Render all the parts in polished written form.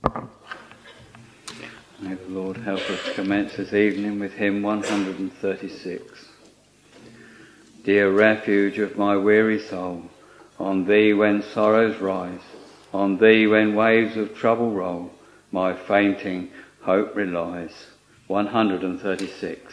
May the Lord help us commence this evening with hymn 136. Dear refuge of my weary soul, on thee when sorrows rise, on thee when waves of trouble roll, my fainting hope relies. 136.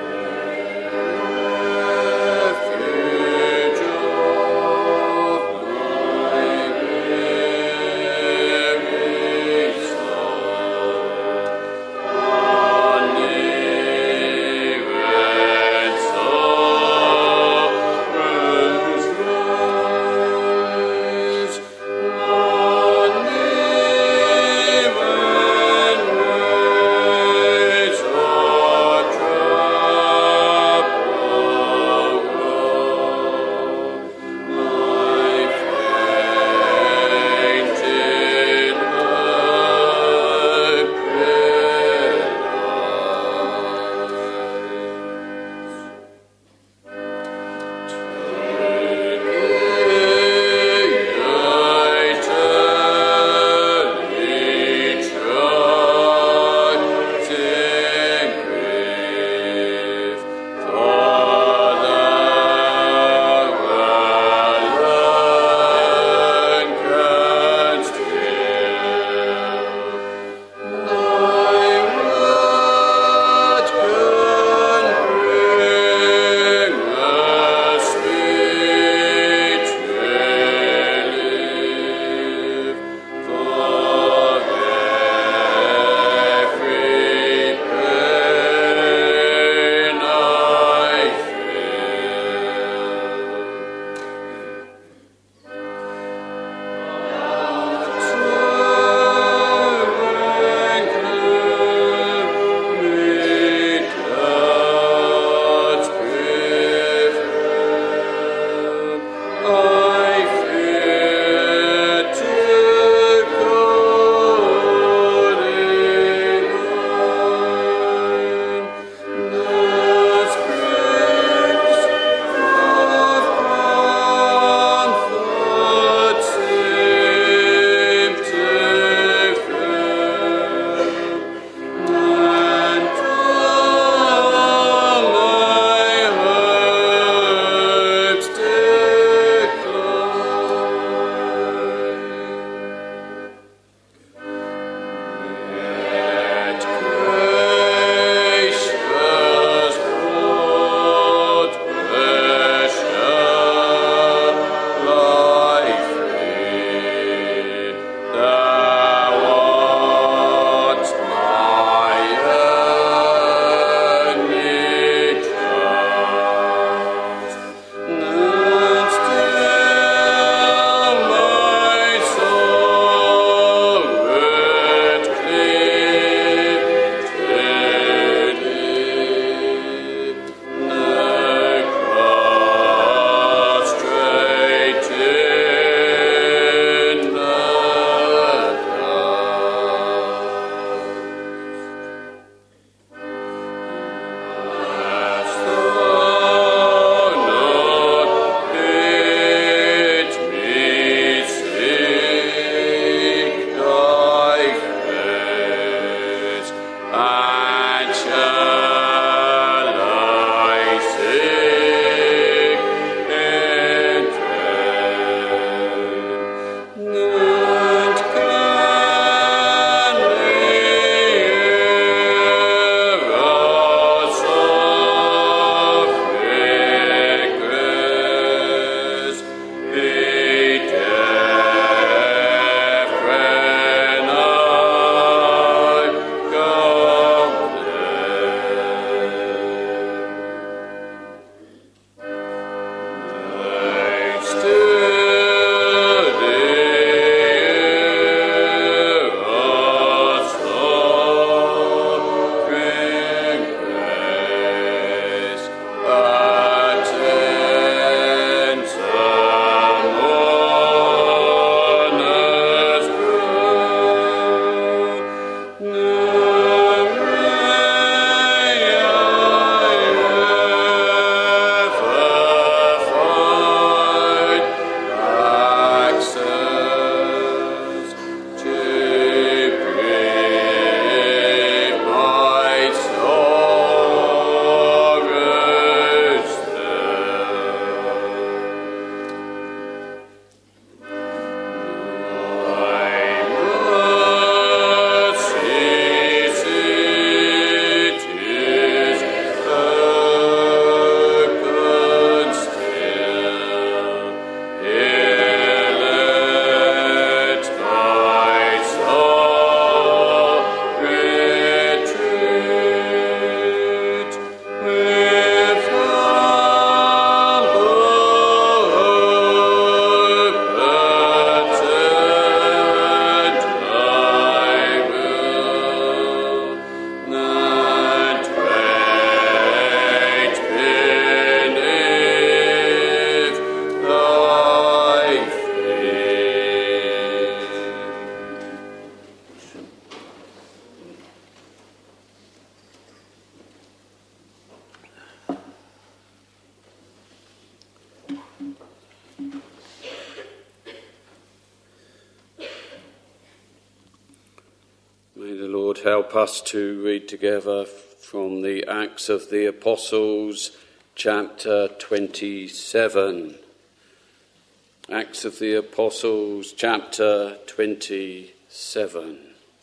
Refuge of Lord, help us to read together from the Acts of the Apostles, chapter 27. Acts of the Apostles, chapter 27.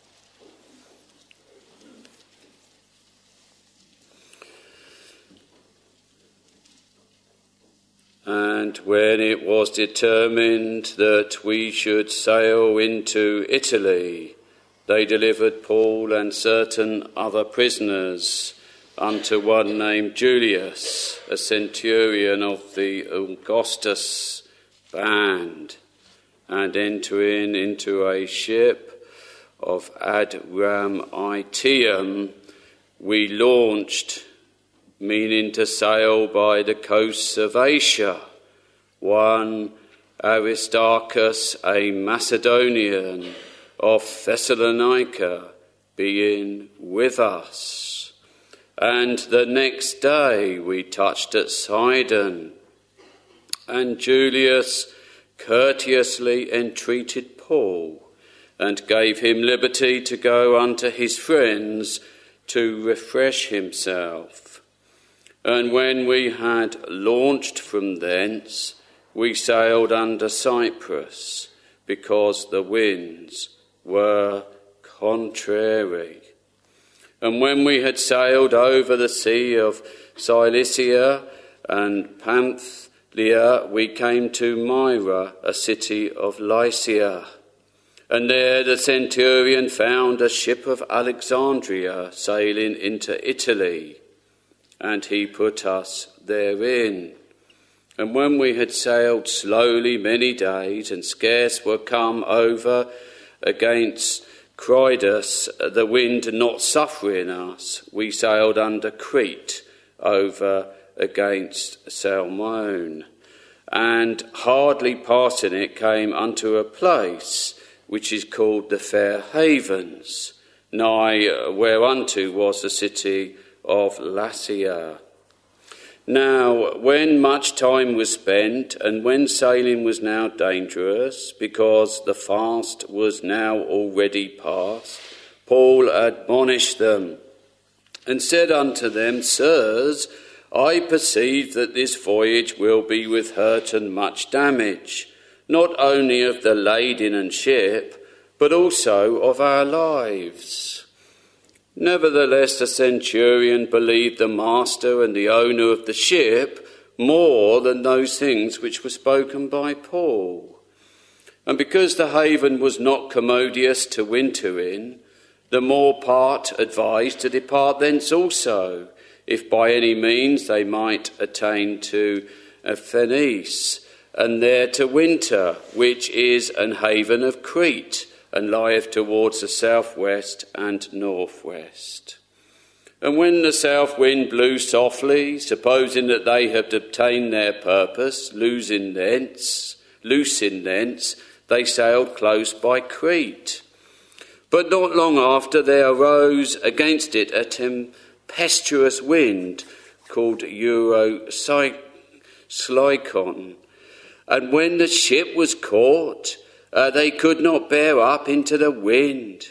And when it was determined that we should sail into Italy, they delivered Paul and certain other prisoners unto one named Julius, a centurion of the Augustus band, and entering into a ship of Adramyttium, we launched, meaning to sail by the coasts of Asia. One Aristarchus, a Macedonian of Thessalonica, being with us. And the next day we touched at Sidon, and Julius courteously entreated Paul, and gave him liberty to go unto his friends to refresh himself. And when we had launched from thence, we sailed under Cyprus, because the winds were contrary. And when we had sailed over the sea of Cilicia and Pamphylia, we came to Myra, a city of Lycia. And there the centurion found a ship of Alexandria sailing into Italy, and he put us therein. And when we had sailed slowly many days, and scarce were come over against Cnidus, the wind not suffering us, we sailed under Crete over against Salmone, and hardly passing it came unto a place which is called the Fair Havens, nigh whereunto was the city of Lasea. Now, when much time was spent, and when sailing was now dangerous, because the fast was now already past, Paul admonished them, and said unto them, Sirs, I perceive that this voyage will be with hurt and much damage, not only of the lading and ship, but also of our lives. Nevertheless, the centurion believed the master and the owner of the ship more than those things which were spoken by Paul. And because the haven was not commodious to winter in, the more part advised to depart thence also, if by any means they might attain to Phoenice, and there to winter, which is an haven of Crete, and lieth towards the southwest and northwest. And when the south wind blew softly, supposing that they had obtained their purpose, loosing thence, they sailed close by Crete. But not long after there arose against it a tempestuous wind called Eurocyclone. And when the ship was caught, they could not bear up into the wind,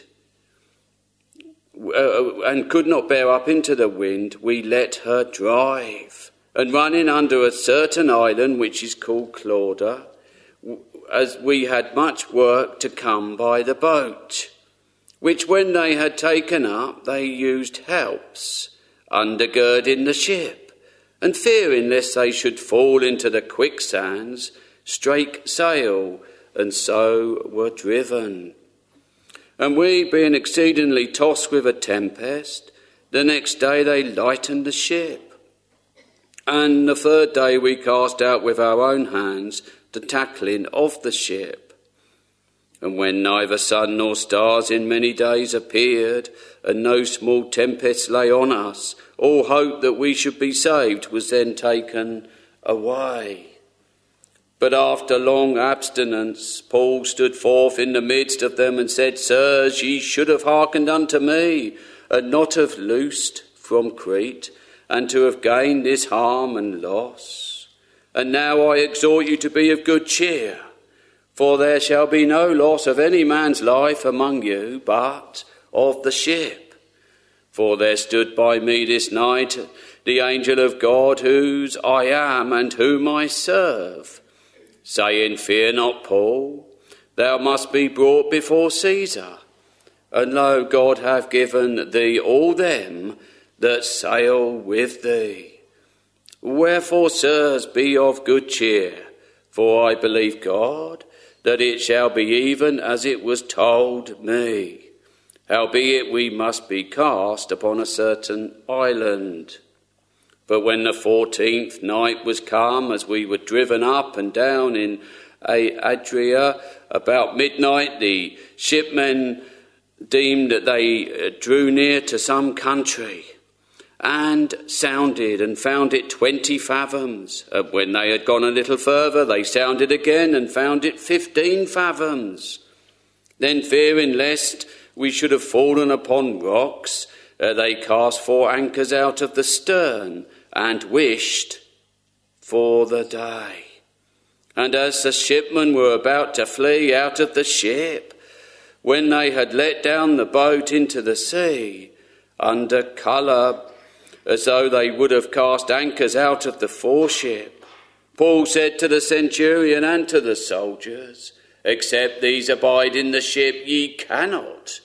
we let her drive. And running under a certain island, which is called Clauda, as we had much work to come by the boat, which when they had taken up, they used helps, undergirding the ship, and fearing lest they should fall into the quicksands, strake sail, and so were driven. And we, being exceedingly tossed with a tempest, the next day they lightened the ship. And the third day we cast out with our own hands the tackling of the ship. And when neither sun nor stars in many days appeared, and no small tempest lay on us, all hope that we should be saved was then taken away. But after long abstinence, Paul stood forth in the midst of them and said, Sirs, ye should have hearkened unto me, and not have loosed from Crete, and to have gained this harm and loss. And now I exhort you to be of good cheer, for there shall be no loss of any man's life among you, but of the ship. For there stood by me this night the angel of God, whose I am and whom I serve, saying, Fear not, Paul, thou must be brought before Caesar. And lo, God hath given thee all them that sail with thee. Wherefore, sirs, be of good cheer, for I believe God, that it shall be even as it was told me. Howbeit we must be cast upon a certain island. But when the 14th night was come, as we were driven up and down in Adria, about midnight the shipmen deemed that they drew near to some country, and sounded and found it 20 fathoms. And when they had gone a little further, they sounded again and found it 15 fathoms. Then, fearing lest we should have fallen upon rocks, they cast 4 anchors out of the stern and wished for the day. And as the shipmen were about to flee out of the ship, when they had let down the boat into the sea, under colour as though they would have cast anchors out of the foreship, Paul said to the centurion and to the soldiers, Except these abide in the ship, ye cannot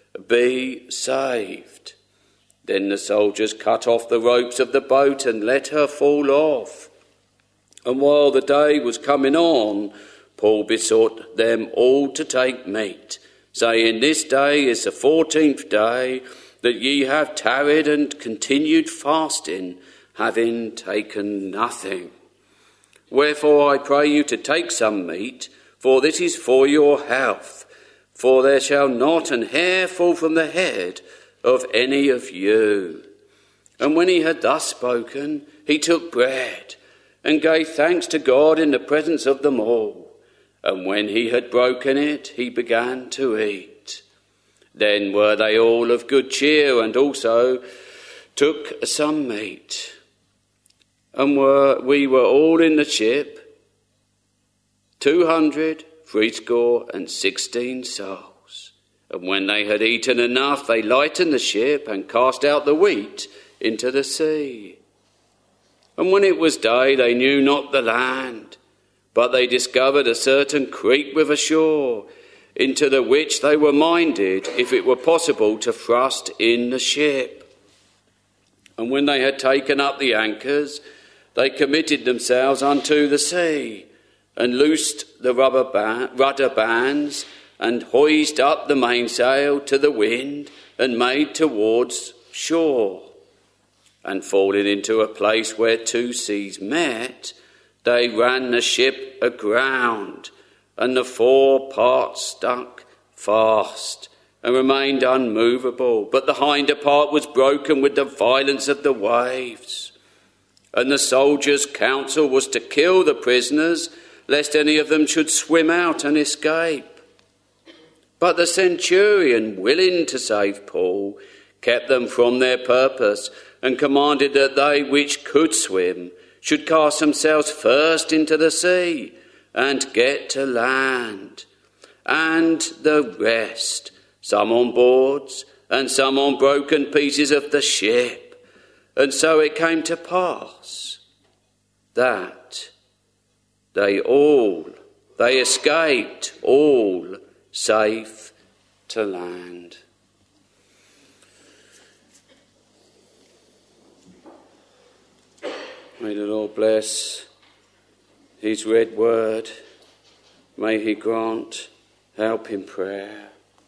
be saved. Then the soldiers cut off the ropes of the boat and let her fall off. And while the day was coming on, Paul besought them all to take meat, saying, This day is the 14th day that ye have tarried and continued fasting, having taken nothing. Wherefore I pray you to take some meat, for this is for your health. For there shall not an hair fall from the head of any of you. And when he had thus spoken, he took bread, and gave thanks to God in the presence of them all. And when he had broken it, he began to eat. Then were they all of good cheer, and also took some meat. And we were all in the ship, 216 souls. And when they had eaten enough, they lightened the ship and cast out the wheat into the sea. And when it was day, they knew not the land, but they discovered a certain creek with a shore, into the which they were minded, if it were possible, to thrust in the ship. And when they had taken up the anchors, they committed themselves unto the sea, and loosed the rudder bands, and hoised up the mainsail to the wind, and made towards shore. And falling into a place where 2 seas met, they ran the ship aground, and the 4 parts stuck fast, and remained unmovable, but the hinder part was broken with the violence of the waves. And the soldiers' counsel was to kill the prisoners, lest any of them should swim out and escape. But the centurion, willing to save Paul, kept them from their purpose, and commanded that they which could swim should cast themselves first into the sea, and get to land. And the rest, some on boards, and some on broken pieces of the ship. And so it came to pass that they escaped all safe to land. May the Lord bless his read word. May he grant help in prayer.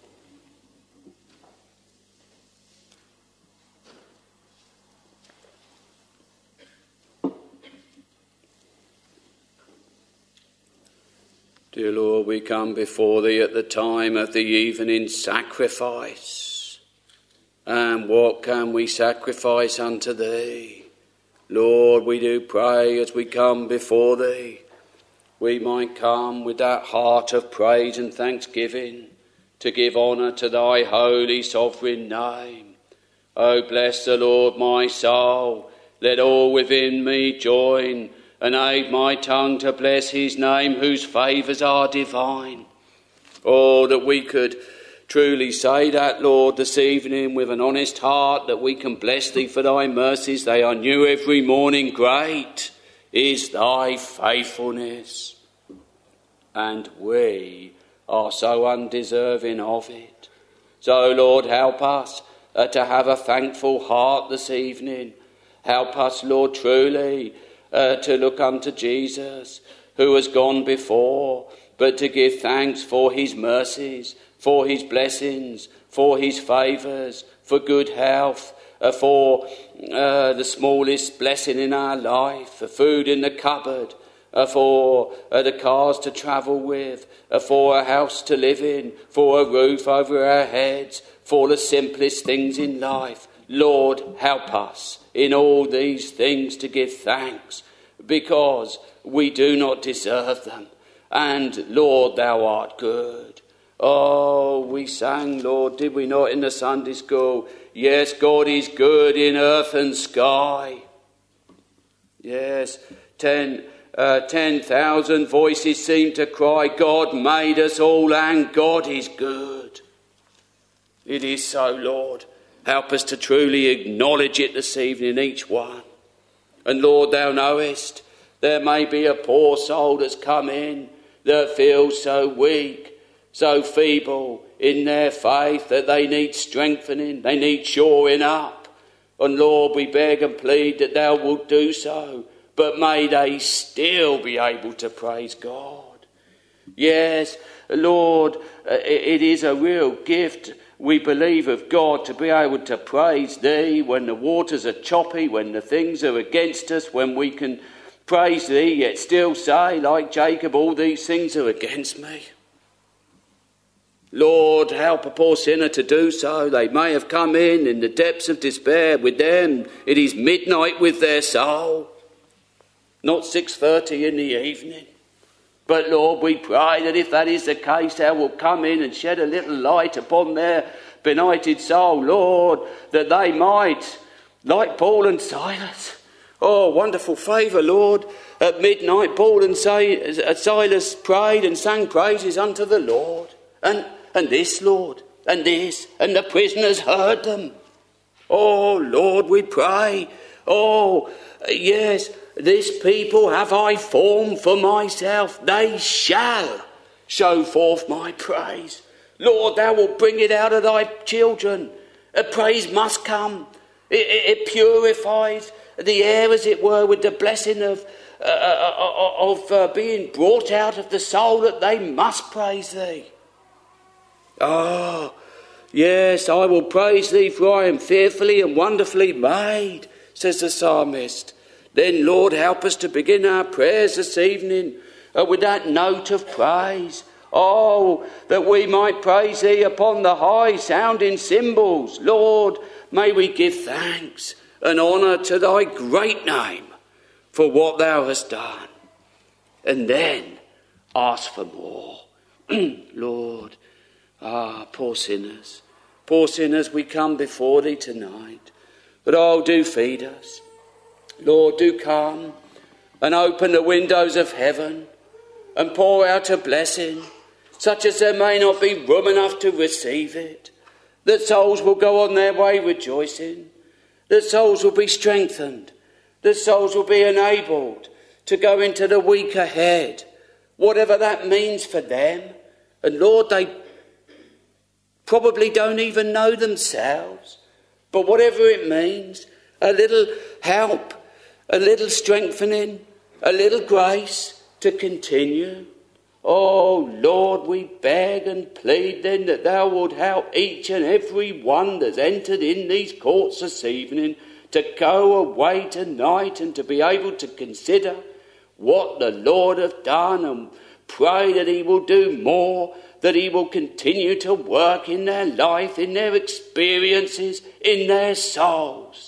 Dear Lord, we come before thee at the time of the evening sacrifice. And what can we sacrifice unto thee? Lord, we do pray as we come before thee, we might come with that heart of praise and thanksgiving to give honour to thy holy sovereign name. O bless the Lord, my soul. Let all within me join and aid my tongue to bless his name, whose favours are divine. Oh, that we could truly say that, Lord, this evening with an honest heart, that we can bless thee for thy mercies. They are new every morning. Great is thy faithfulness. And we are so undeserving of it. So, Lord, help us to have a thankful heart this evening. Help us, Lord, truly to look unto Jesus, who has gone before, but to give thanks for his mercies, for his blessings, for his favours, for good health, for the smallest blessing in our life, for food in the cupboard, for the cars to travel with, for a house to live in, for a roof over our heads, for the simplest things in life. Lord, help us in all these things to give thanks, because we do not deserve them. And Lord, thou art good. Oh, we sang, Lord, did we not, in the Sunday school? Yes, God is good in earth and sky. Yes, 10,000 voices seem to cry, God made us all and God is good. It is so, Lord. Help us to truly acknowledge it this evening, each one. And Lord, thou knowest, there may be a poor soul that's come in that feels so weak, so feeble in their faith, that they need strengthening, they need shoring up. And Lord, we beg and plead that thou wilt do so, but may they still be able to praise God. Yes, Lord, it is a real gift, we believe, of God to be able to praise thee when the waters are choppy, when the things are against us, when we can praise thee yet still say, like Jacob, all these things are against me. Lord, help a poor sinner to do so. They may have come in the depths of despair. With them, it is midnight with their soul, not 6:30 in the evening. But Lord, we pray that if that is the case, thou wilt come in and shed a little light upon their benighted soul, Lord, that they might, like Paul and Silas. Oh, wonderful favour, Lord. At midnight, Paul and Silas prayed and sang praises unto the Lord. And this, Lord, and this, and the prisoners heard them. Oh, Lord, we pray. Oh, yes, this people have I formed for myself. They shall show forth my praise. Lord, thou wilt bring it out of thy children. Praise must come. It purifies the air, as it were, with the blessing of being brought out of the soul, that they must praise thee. Oh, yes, I will praise thee, for I am fearfully and wonderfully made, says the psalmist. Then, Lord, help us to begin our prayers this evening with that note of praise. Oh, that we might praise thee upon the high sounding cymbals. Lord, may we give thanks and honour to thy great name for what thou hast done. And then ask for more. Lord, poor sinners, we come before thee tonight. But oh, do feed us. Lord, do come and open the windows of heaven and pour out a blessing, such as there may not be room enough to receive it. That souls will go on their way rejoicing. That souls will be strengthened. That souls will be enabled to go into the week ahead, whatever that means for them. And Lord, they probably don't even know themselves. But whatever it means, a little help, a little strengthening, a little grace to continue. Oh, Lord, we beg and plead then that thou wilt help each and every one that's entered in these courts this evening to go away tonight and to be able to consider what the Lord hath done, and pray that he will do more, that he will continue to work in their life, in their experiences, in their souls,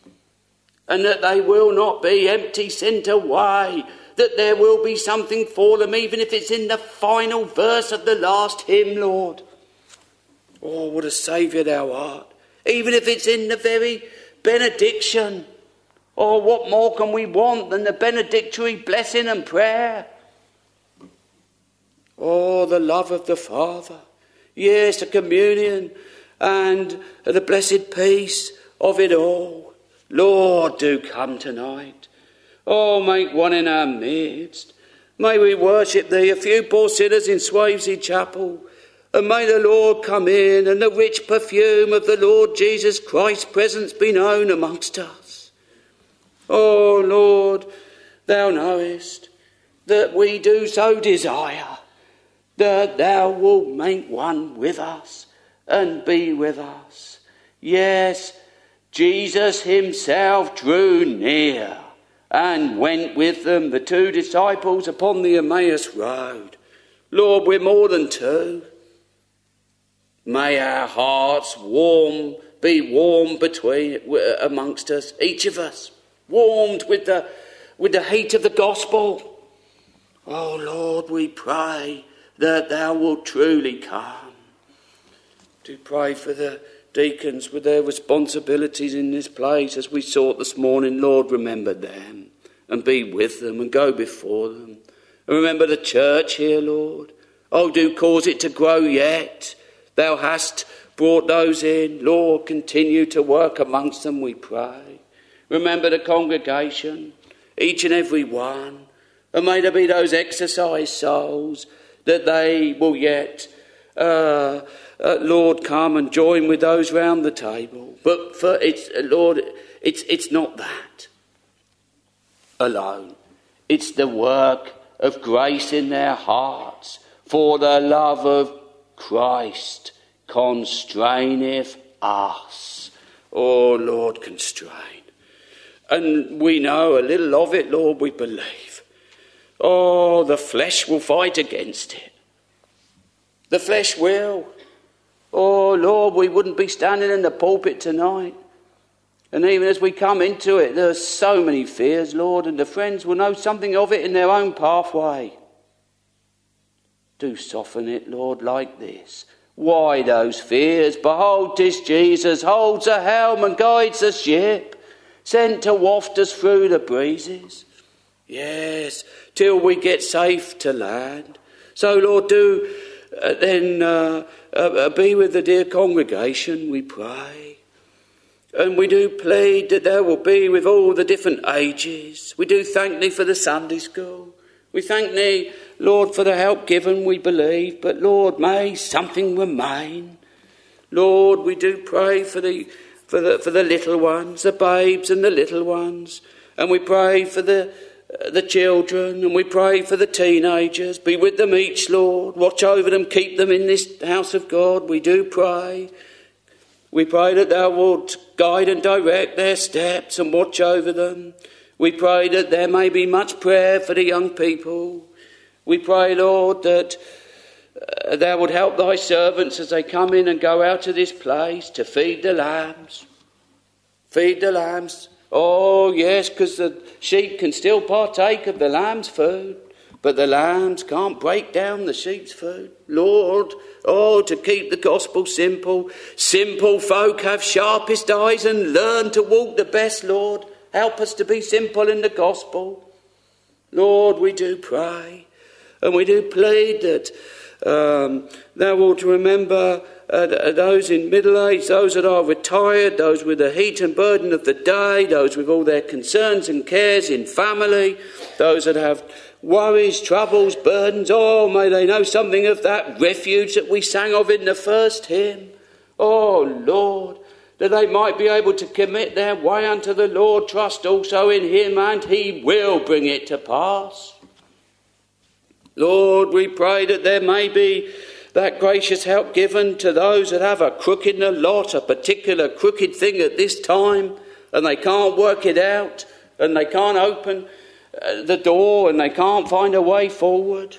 and that they will not be empty, sent away, that there will be something for them, even if it's in the final verse of the last hymn, Lord. Oh, what a Saviour thou art. Even if it's in the very benediction. Oh, what more can we want than the benedictory blessing and prayer? Oh, the love of the Father. Yes, the communion and the blessed peace of it all. Lord, do come tonight. Oh, make one in our midst. May we worship thee, a few poor sinners in Swavesey Chapel. And may the Lord come in and the rich perfume of the Lord Jesus Christ's presence be known amongst us. Oh, Lord, thou knowest that we do so desire that thou wilt make one with us and be with us. Yes, Jesus himself drew near and went with them, the 2 disciples, upon the Emmaus road. Lord, we're more than 2. May our hearts be warm amongst us, each of us, warmed with the heat of the gospel. Oh Lord, we pray that thou wilt truly come. Do pray for the deacons with their responsibilities in this place as we sought this morning. Lord, remember them and be with them and go before them. And remember the church here, Lord. Oh, do cause it to grow yet. Thou hast brought those in. Lord, continue to work amongst them, we pray. Remember the congregation, each and every one. And may there be those exercised souls that they will yet, Lord, come and join with those round the table. But Lord, it's not that alone. It's the work of grace in their hearts, for the love of Christ constraineth us. Oh, Lord, constrain. And we know a little of it, Lord, we believe. Oh, the flesh will fight against it. The flesh will. Oh, Lord, we wouldn't be standing in the pulpit tonight. And even as we come into it, there are so many fears, Lord, and the friends will know something of it in their own pathway. Do soften it, Lord, like this. Why those fears? Behold, 'tis Jesus holds the helm and guides the ship, sent to waft us through the breezes. Yes, till we get safe to land. So, Lord, do then be with the dear congregation, we pray. And we do plead that thou will be with all the different ages. We do thank thee for the Sunday school. We thank thee, Lord, for the help given, we believe. But, Lord, may something remain. Lord, we do pray for the little ones, the babes and the little ones. And we pray for the children, and we pray for the teenagers. Be with them each, Lord. Watch over them, keep them in this house of God. We do pray. We pray that thou wilt guide and direct their steps and watch over them. We pray that there may be much prayer for the young people. We pray, Lord, that thou would help thy servants as they come in and go out of this place to feed the lambs. Feed the lambs. Oh, yes, because the sheep can still partake of the lamb's food, but the lambs can't break down the sheep's food. Lord, oh, to keep the gospel simple. Simple folk have sharpest eyes and learn to walk the best, Lord. Help us to be simple in the gospel. Lord, we do pray and we do plead that thou wilt remember those in middle age, those that are retired, those with the heat and burden of the day, those with all their concerns and cares in family, those that have worries, troubles, burdens. Oh, may they know something of that refuge that we sang of in the first hymn. Oh, Lord, that they might be able to commit their way unto the Lord, trust also in him, and he will bring it to pass. Lord, we pray that there may be that gracious help given to those that have a crook in the lot, a particular crooked thing at this time, and they can't work it out, and they can't open the door, and they can't find a way forward.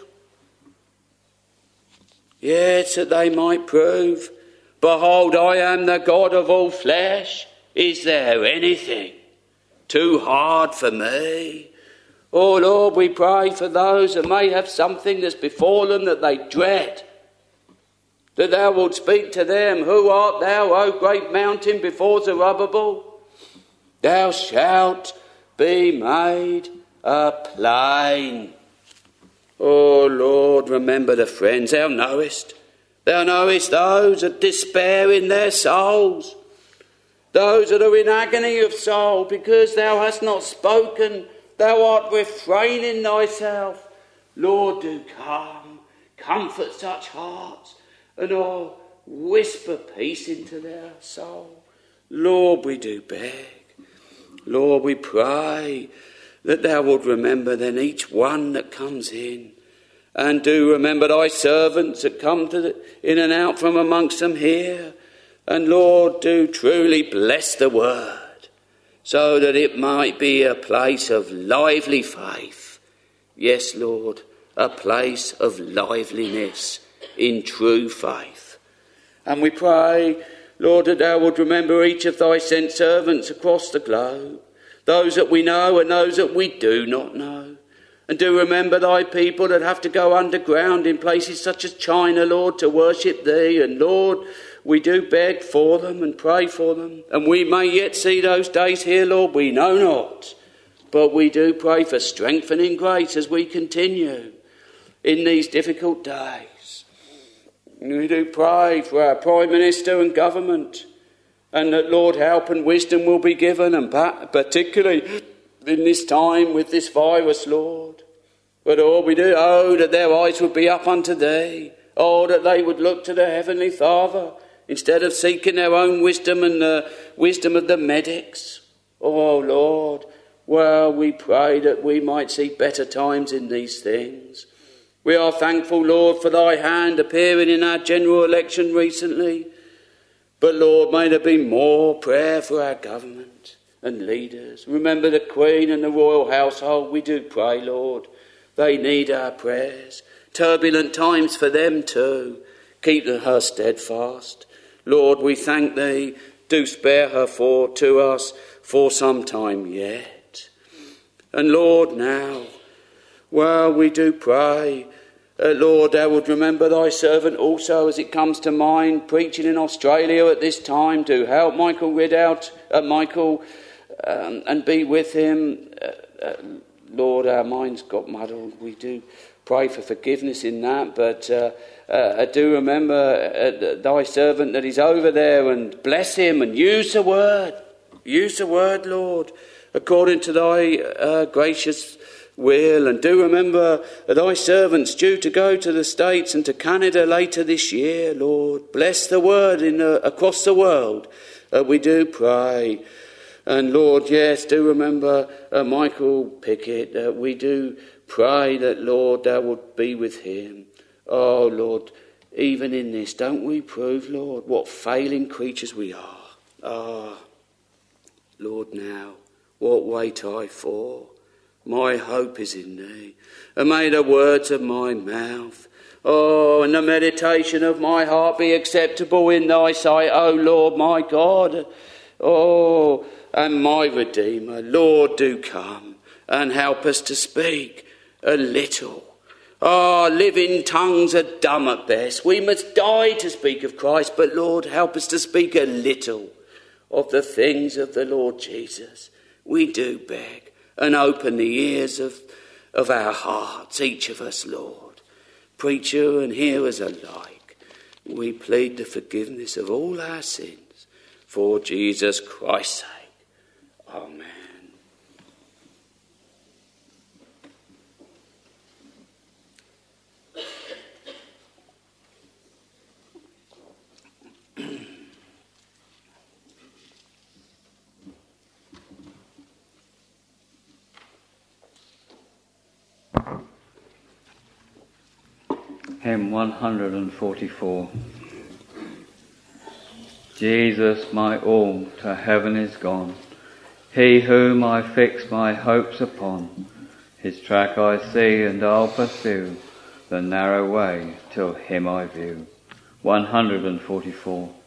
Yes, that they might prove, behold, I am the God of all flesh. Is there anything too hard for me? Oh, Lord, we pray for those that may have something that's befallen that they dread, that thou wilt speak to them. Who art thou, O great mountain, before Zerubbabel? Thou shalt be made a plain. Oh, Lord, remember the friends thou knowest. Thou knowest those that despair in their souls, those that are in agony of soul, because thou hast not spoken, thou art refraining thyself. Lord, do come, comfort such hearts, and whisper peace into their soul. Lord, we do beg. Lord, we pray that thou wilt remember then each one that comes in. And do remember thy servants that come in and out from amongst them here. And Lord, do truly bless the word, so that it might be a place of lively faith. Yes, Lord, a place of liveliness in true faith. And we pray, Lord, that thou wilt remember each of thy sent servants across the globe, those that we know and those that we do not know. And do remember thy people that have to go underground in places such as China, Lord, to worship thee. And Lord, we do beg for them and pray for them. And we may yet see those days here, Lord, we know not. But we do pray for strengthening grace as we continue in these difficult days. We do pray for our Prime Minister and government, and that, Lord, help and wisdom will be given, and particularly in this time with this virus, Lord. But we do, that their eyes would be up unto thee. That they would look to their Heavenly Father instead of seeking their own wisdom and the wisdom of the medics. Lord, we pray that we might see better times in these things. We are thankful, Lord, for thy hand appearing in our general election recently. But, Lord, may there be more prayer for our government and leaders. Remember the Queen and the royal household. We do pray, Lord. They need our prayers. Turbulent times for them too. Keep her steadfast. Lord, we thank thee. Do spare her to us for some time yet. And Lord, now, we do pray, Lord, thou would remember thy servant also as it comes to mind, preaching in Australia at this time, to help Michael Ridout, and be with him. Lord, our minds got muddled. We do pray for forgiveness in that, but I do remember thy servant that is over there, and bless him and use the word. Use the word, Lord, according to thy gracious will. And do remember thy servants due to go to the States and to Canada later this year, Lord. Bless the word across the world. We do pray. And Lord, yes, do remember Michael Pickett. We do pray that, Lord, thou would be with him. Lord, even in this, don't we prove, Lord, what failing creatures we are. Lord, now, what wait I for? My hope is in thee. And may the words of my mouth, and the meditation of my heart be acceptable in thy sight, O Lord, my God. And my Redeemer. Lord, do come and help us to speak a little. Living tongues are dumb at best. We must die to speak of Christ, but Lord, help us to speak a little of the things of the Lord Jesus. We do beg, and open the ears of our hearts, each of us, Lord. Preacher and hearers alike, we plead the forgiveness of all our sins for Jesus Christ's sake. Amen. Hymn 144. Jesus, my all, to heaven is gone. He whom I fix my hopes upon. His track I see and I'll pursue the narrow way till him I view. 144.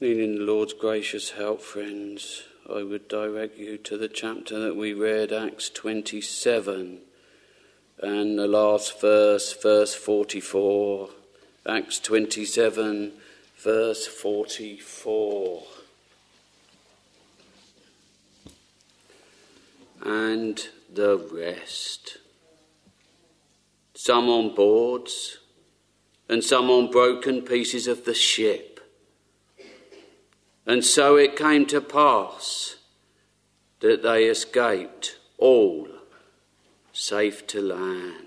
Needing the Lord's gracious help, friends, I would direct you to the chapter that we read, Acts 27, and the last verse, verse 44. Acts 27, verse 44. And the rest. Some on boards, and some on broken pieces of the ship. And so it came to pass that they escaped all safe to land.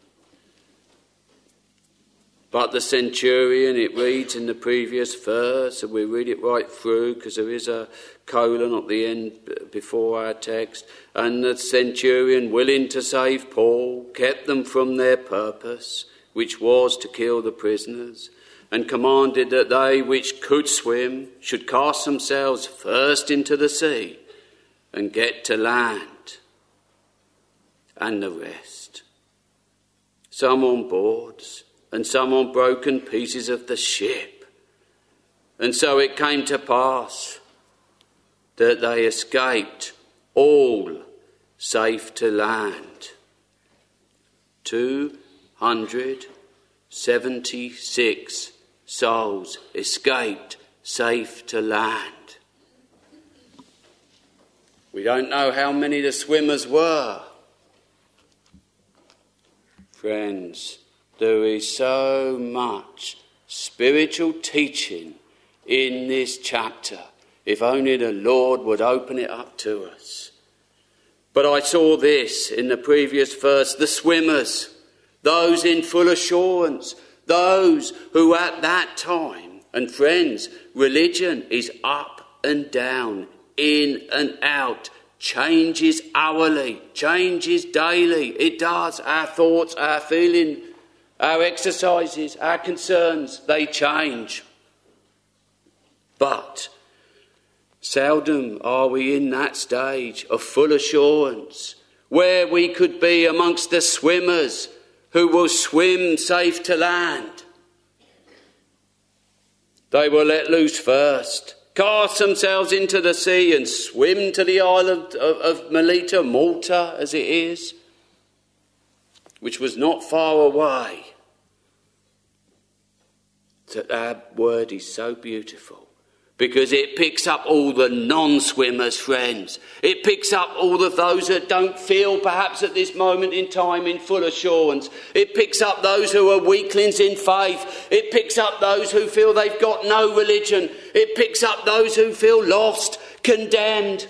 But the centurion, it reads in the previous verse, and we read it right through because there is a colon at the end before our text, and the centurion, willing to save Paul, kept them from their purpose, which was to kill the prisoners, and commanded that they which could swim should cast themselves first into the sea and get to land. And the rest. Some on boards and some on broken pieces of the ship. And so it came to pass that they escaped all safe to land. 276 souls escaped safe to land. We don't know how many the swimmers were. Friends, there is so much spiritual teaching in this chapter, if only the Lord would open it up to us. But I saw this in the previous verse, the swimmers, those in full assurance, those who at that time, and friends, religion is up and down, in and out, changes hourly, changes daily. It does. Our thoughts, our feeling, our exercises, our concerns, they change. But seldom are we in that stage of full assurance where we could be amongst the swimmers who will swim safe to land. They will let loose first, cast themselves into the sea and swim to the island of Melita, Malta as it is, which was not far away. That word is so beautiful because it picks up all the non-swimmers, friends. It picks up all of those that don't feel perhaps at this moment in time in full assurance. It picks up those who are weaklings in faith. It picks up those who feel they've got no religion. It picks up those who feel lost, condemned.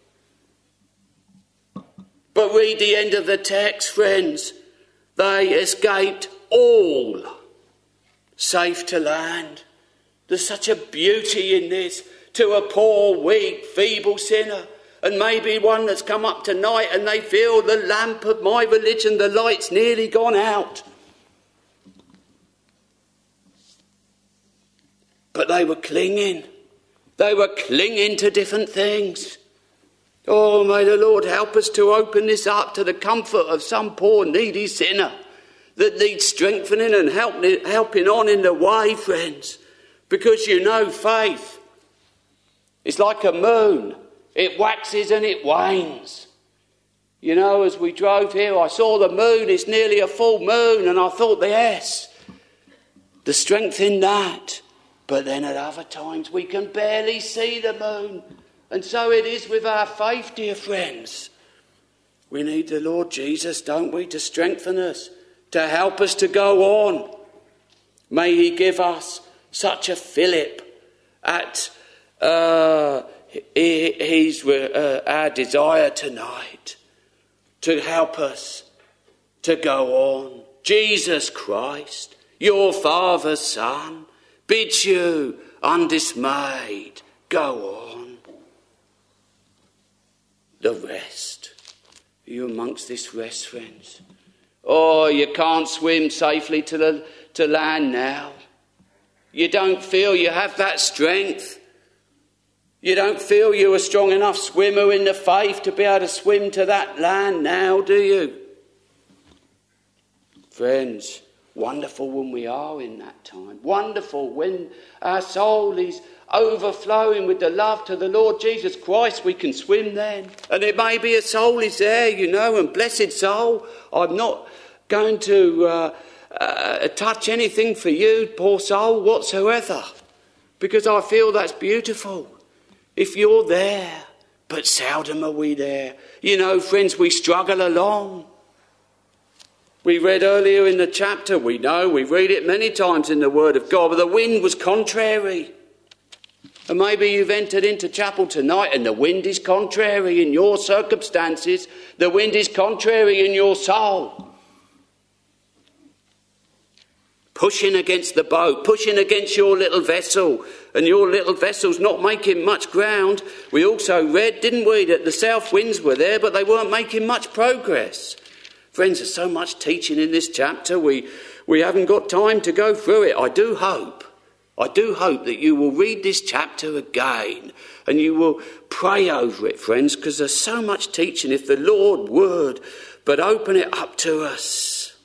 But read the end of the text, friends. They escaped all safe to land. There's such a beauty in this to a poor, weak, feeble sinner, and maybe one that's come up tonight and they feel the lamp of my religion, the light's nearly gone out. But they were clinging. They were clinging to different things. Oh, may the Lord help us to open this up to the comfort of some poor, needy sinner that needs strengthening and helping on in the way, friends. Because you know, faith is like a moon. It waxes and it wanes. You know, as we drove here, I saw the moon. It's nearly a full moon. And I thought, yes, the strength in that. But then at other times we can barely see the moon. And so it is with our faith, dear friends. We need the Lord Jesus, don't we, to strengthen us, to help us to go on. May he give us such a Philip at our desire tonight to help us to go on. Jesus Christ, your Father's Son, bids you undismayed go on. The rest. Are you amongst this rest, friends? Oh, you can't swim safely to land now. You don't feel you have that strength. You don't feel you're a strong enough swimmer in the faith to be able to swim to that land now, do you? Friends, Wonderful when we are in that time. Wonderful when our soul is overflowing with the love to the Lord Jesus Christ. We can swim then. And it may be a soul is there, and blessed soul. I'm not going to touch anything for you, poor soul, whatsoever. Because I feel that's beautiful. If you're there, but seldom are we there. Friends, we struggle along. We read earlier in the chapter, we read it many times in the Word of God, but the wind was contrary. And maybe you've entered into chapel tonight and the wind is contrary in your circumstances. The wind is contrary in your soul. Pushing against the boat, pushing against your little vessel, and your little vessel's not making much ground. We also read, didn't we, that the south winds were there, but they weren't making much progress. Friends, there's so much teaching in this chapter. We haven't got time to go through it. I do hope that you will read this chapter again and you will pray over it, friends, because there's so much teaching if the Lord would but open it up to us.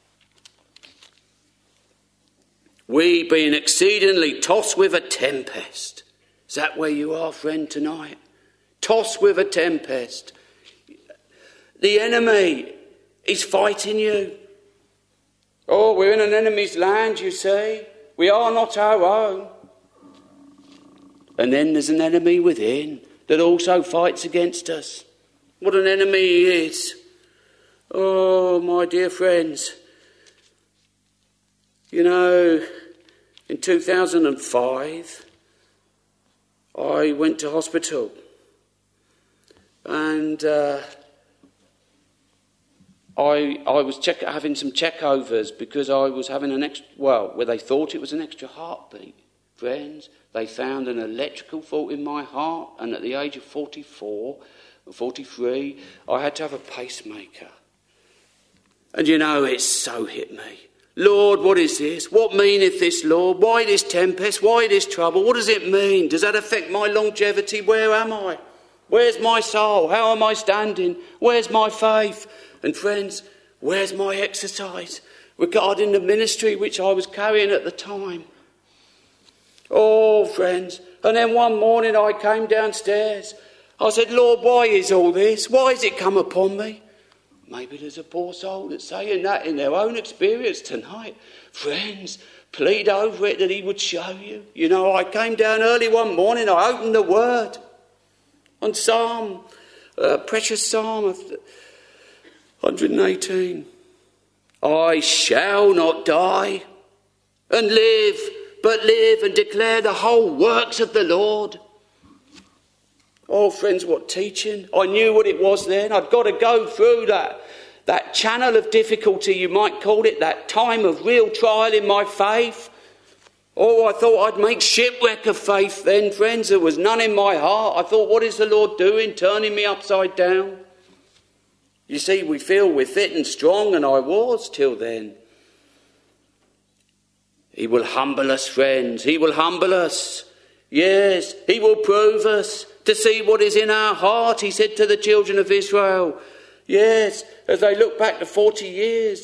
We being exceedingly tossed with a tempest. Is that where you are, friend, tonight? Tossed with a tempest. The enemy is fighting you. Oh, we're in an enemy's land, you see. We are not our own. And then there's an enemy within that also fights against us. What an enemy he is. Oh, my dear friends. In 2005, I went to hospital. And I was having some checkovers because I was having where they thought it was an extra heartbeat. Friends, they found an electrical fault in my heart, and at the age of 44 or 43, I had to have a pacemaker. And it so hit me. Lord, what is this? What meaneth this, Lord? Why this tempest? Why this trouble? What does it mean? Does that affect my longevity? Where am I? Where's my soul? How am I standing? Where's my faith? And friends, where's my exercise regarding the ministry which I was carrying at the time? Oh, friends. And then one morning I came downstairs. I said, Lord, why is all this? Why has it come upon me? Maybe there's a poor soul that's saying that in their own experience tonight. Friends, plead over it that he would show you. I came down early one morning, I opened the Word on precious Psalm of 118. I shall not die and live, but live and declare the whole works of the Lord. Oh, friends, what teaching. I knew what it was then. I'd got to go through that channel of difficulty, you might call it, that time of real trial in my faith. Oh, I thought I'd make shipwreck of faith then, friends. There was none in my heart. I thought, what is the Lord doing, turning me upside down? You see, we feel we're fit and strong, and I was till then. He will humble us, friends. He will humble us. Yes, he will prove us to see what is in our heart, he said to the children of Israel. Yes, as they look back to 40 years,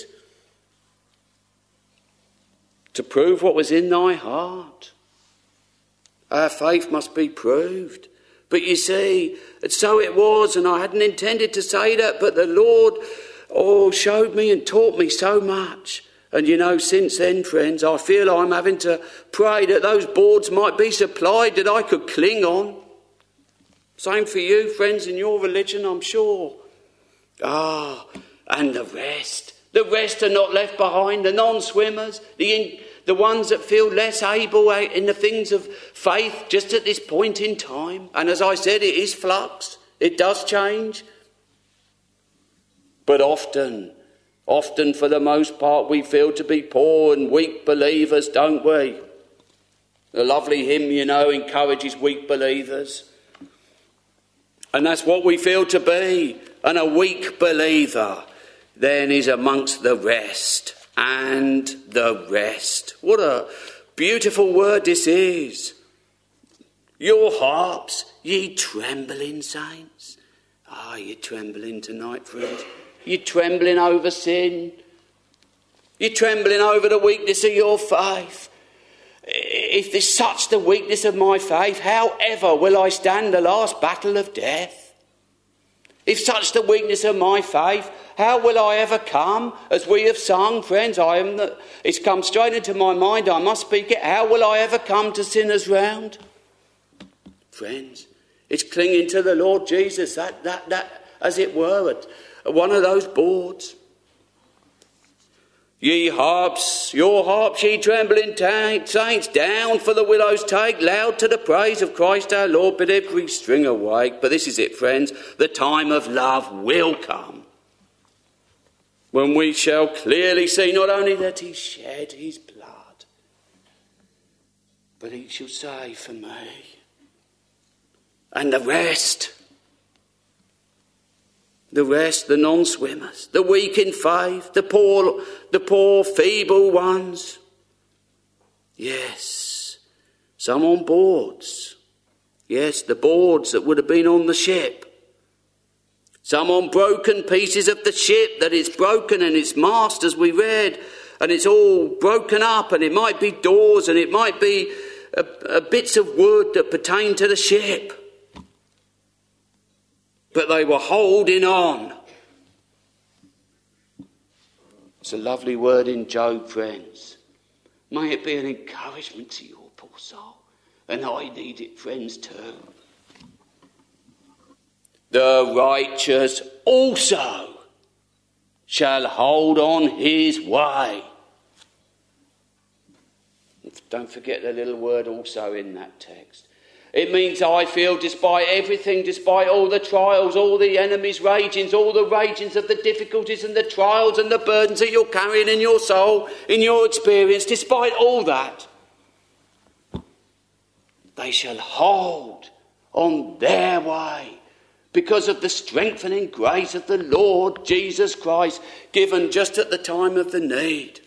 to prove what was in thy heart. Our faith must be proved. But you see, so it was, and I hadn't intended to say that, but the Lord showed me and taught me so much. And since then, friends, I feel I'm having to pray that those boards might be supplied that I could cling on. Same for you, friends, in your religion, I'm sure. And the rest. The rest are not left behind. The non-swimmers, the ones that feel less able in the things of faith just at this point in time. And as I said, it is flux. It does change. But often for the most part, we feel to be poor and weak believers, don't we? The lovely hymn, encourages weak believers. And that's what we feel to be. And a weak believer then is amongst the rest. And the rest. What a beautiful word this is. Your harps, ye trembling saints. You're trembling tonight, friends. You're trembling over sin. You're trembling over the weakness of your faith. If there's such the weakness of my faith, how ever will I stand the last battle of death? If such the weakness of my faith, how will I ever come? As we have sung, friends, it's come straight into my mind, I must speak it. How will I ever come to sinners round? Friends, it's clinging to the Lord Jesus, that as it were, at one of those boards. Ye harps, your harps, ye trembling saints, down for the willows take, loud to the praise of Christ our Lord, bid every string awake. But this is it, friends, the time of love will come, when we shall clearly see not only that he shed his blood, but he shall say for me, and the rest, the non-swimmers, the weak in faith, the poor, feeble ones. Yes, some on boards. Yes, the boards that would have been on the ship. Some on broken pieces of the ship that is broken and its mast, as we read, and it's all broken up, and it might be doors and it might be bits of wood that pertain to the ship. But they were holding on. It's a lovely word in Job, friends. May it be an encouragement to your poor soul. And I need it, friends, too. The righteous also shall hold on his way. Don't forget the little word also in that text. It means I feel, despite everything, despite all the trials, all the enemy's ragings, all the ragings of the difficulties and the trials and the burdens that you're carrying in your soul, in your experience, despite all that, they shall hold on their way because of the strengthening grace of the Lord Jesus Christ given just at the time of the need.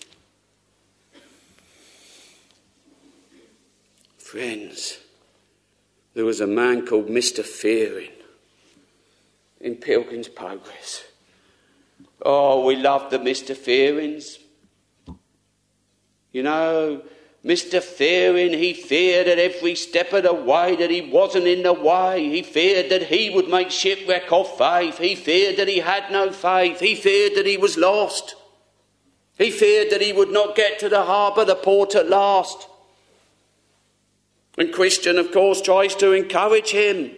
Friends, there was a man called Mr. Fearing in Pilgrim's Progress. Oh, we loved the Mr. Fearings. You know, Mr. Fearing, he feared at every step of the way that he wasn't in the way. He feared that he would make shipwreck of faith. He feared that he had no faith. He feared that he was lost. He feared that he would not get to the harbour, the port at last. And Christian, of course, tries to encourage him.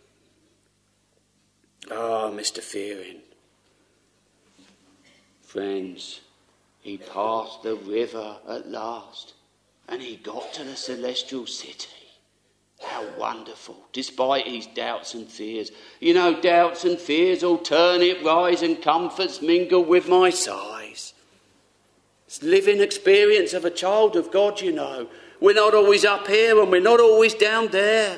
Ah, Mr. Fearing. Friends, he passed the river at last and he got to the celestial city. How wonderful, despite his doubts and fears. You know, doubts and fears, alternate rise and comforts mingle with my sighs. It's living experience of a child of God, you know. We're not always up here and we're not always down there.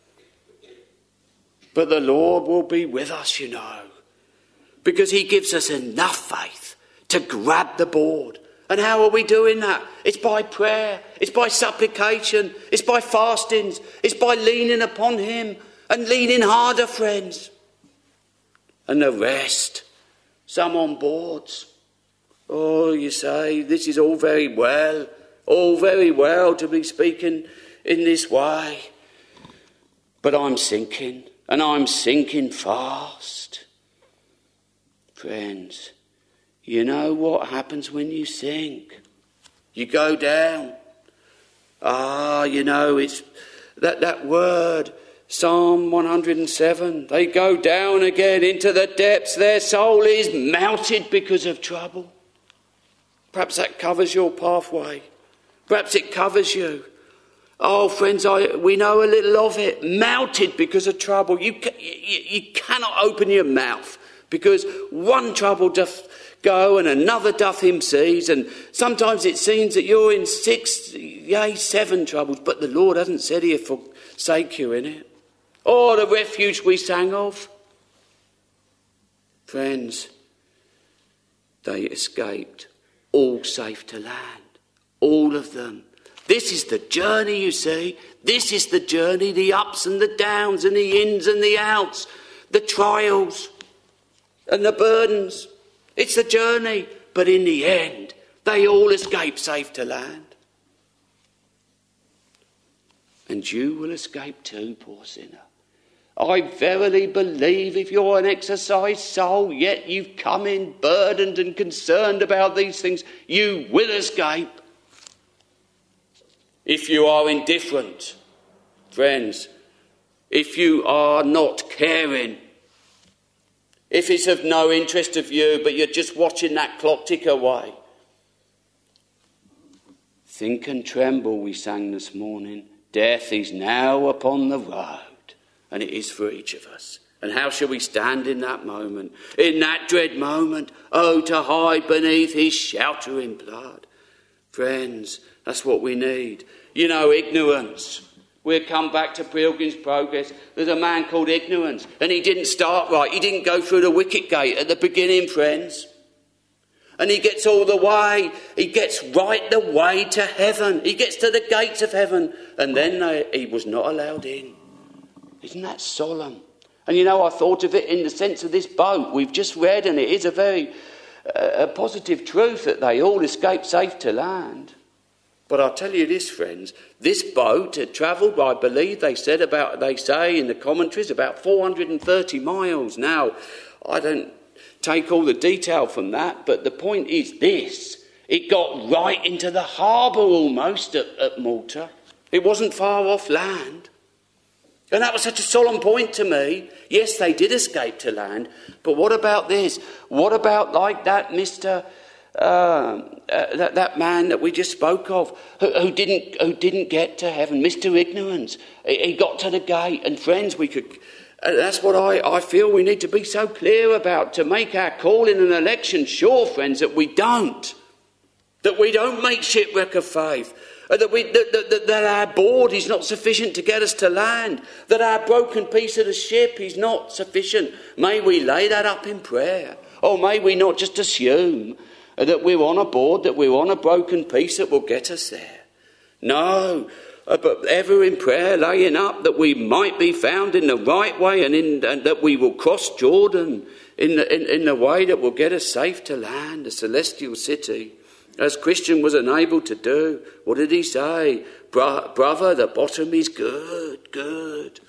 But the Lord will be with us, you know, because he gives us enough faith to grab the board. And how are we doing that? It's by prayer. It's by supplication. It's by fastings. It's by leaning upon him and leaning harder, friends. And the rest, some on boards. Oh, you say, this is all very well to be speaking in this way. But I'm sinking, and I'm sinking fast. Friends, you know what happens when you sink? You go down. You know, it's that word, Psalm 107. They go down again into the depths. Their soul is melted because of trouble. Perhaps that covers your pathway. Perhaps it covers you. Oh, friends, we know a little of it. Melted because of trouble. You cannot open your mouth because one trouble doth go and another doth him seize. And sometimes it seems that you're in 6, yea, 7 troubles, but the Lord hasn't said he'll forsake you in it. Oh, the refuge we sang of. Friends, they escaped, all safe to land. All of them. This is the journey, you see. This is the journey, the ups and the downs and the ins and the outs, the trials and the burdens. It's the journey. But in the end, They all escape safe to land. And you will escape too, poor sinner. I verily believe if you're an exercised soul, yet you've come in burdened and concerned about these things, you will escape. If you are indifferent, friends, if you are not caring, if it's of no interest of you, but you're just watching that clock tick away. Think and tremble, we sang this morning. Death is now upon the road, and it is for each of us. And how shall we stand in that moment, in that dread moment? Oh, to hide beneath his sheltering blood. Friends, that's what we need. You know, ignorance. We'll come back to Pilgrim's Progress. There's a man called Ignorance, and he didn't start right. He didn't go through the wicket gate at the beginning, friends. And he gets all the way. He gets right the way to heaven. He gets to the gates of heaven. And then he was not allowed in. Isn't that solemn? And you know, I thought of it in the sense of this boat we've just read, and it is a very positive truth that they all escaped safe to land. But I'll tell you this, friends, this boat had travelled, I believe they say in the commentaries, about 430 miles. Now, I don't take all the detail from that, but the point is this. It got right into the harbour almost at Malta. It wasn't far off land. And that was such a solemn point to me. Yes, they did escape to land, but what about this? What about like that Mr. That man that we just spoke of, who didn't get to heaven, Mr. Ignorance? He got to the gate, and friends, we could. That's what I feel we need to be so clear about, to make our call in an election sure, friends, that we don't make shipwreck of faith, that our board is not sufficient to get us to land, that our broken piece of the ship is not sufficient. May we lay that up in prayer, or may we not just assume that we're on a board, that we're on a broken piece that will get us there. No. But ever in prayer, laying up that we might be found in the right way, and that we will cross Jordan in the way that will get us safe to land, the celestial city, as Christian was unable to do. What did he say? Brother, the bottom is good.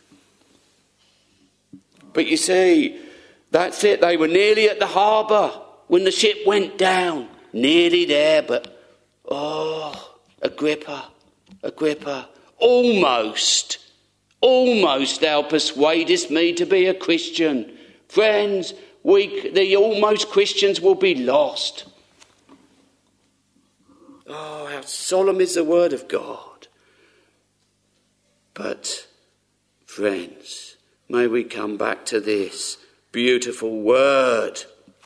But you see, that's it. They were nearly at the harbour when the ship went down. Nearly there, but Agrippa, almost thou persuadest me to be a Christian. Friends, the almost Christians will be lost. Oh, how solemn is the word of God. But, friends, may we come back to this beautiful word.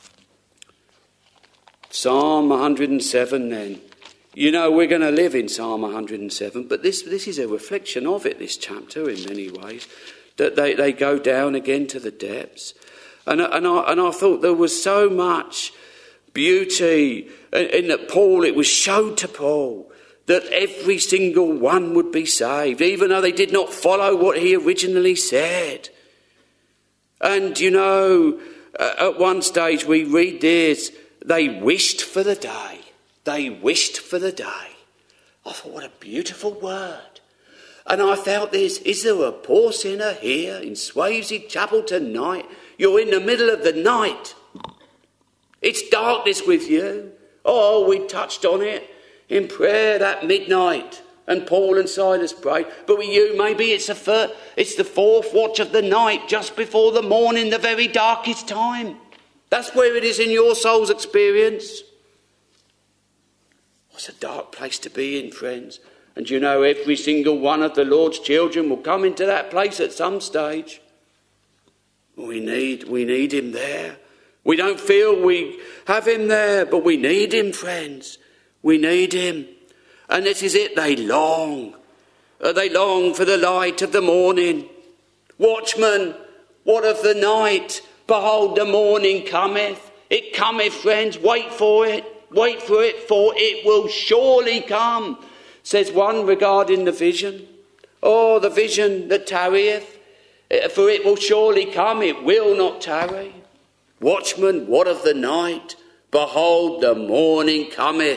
Psalm 107 then. You know, we're going to live in Psalm 107, but this is a reflection of it, this chapter, in many ways, that they go down again to the depths. And I thought there was so much beauty in that Paul, it was showed to Paul that every single one would be saved, even though they did not follow what he originally said. And, you know, at one stage we read this, they wished for the day. They wished for the day. I thought, what a beautiful word. And I felt this, is there a poor sinner here in Swavesey Chapel tonight? You're in the middle of the night. It's darkness with you. Oh, we touched on it in prayer that midnight. And Paul and Silas prayed. But with you, maybe it's the fourth watch of the night, just before the morning, the very darkest time. That's where it is in your soul's experience. It's a dark place to be in, friends. And you know, every single one of the Lord's children will come into that place at some stage. We need him there. We don't feel we have him there, but we need him, friends. We need him. And this is it, they long. They long for the light of the morning. Watchman, what of the night? Behold, the morning cometh. It cometh, friends. Wait for it. Wait for it, for it will surely come, says one regarding the vision. Oh, the vision that tarrieth, for it will surely come, it will not tarry. Watchman, what of the night? Behold, the morning cometh.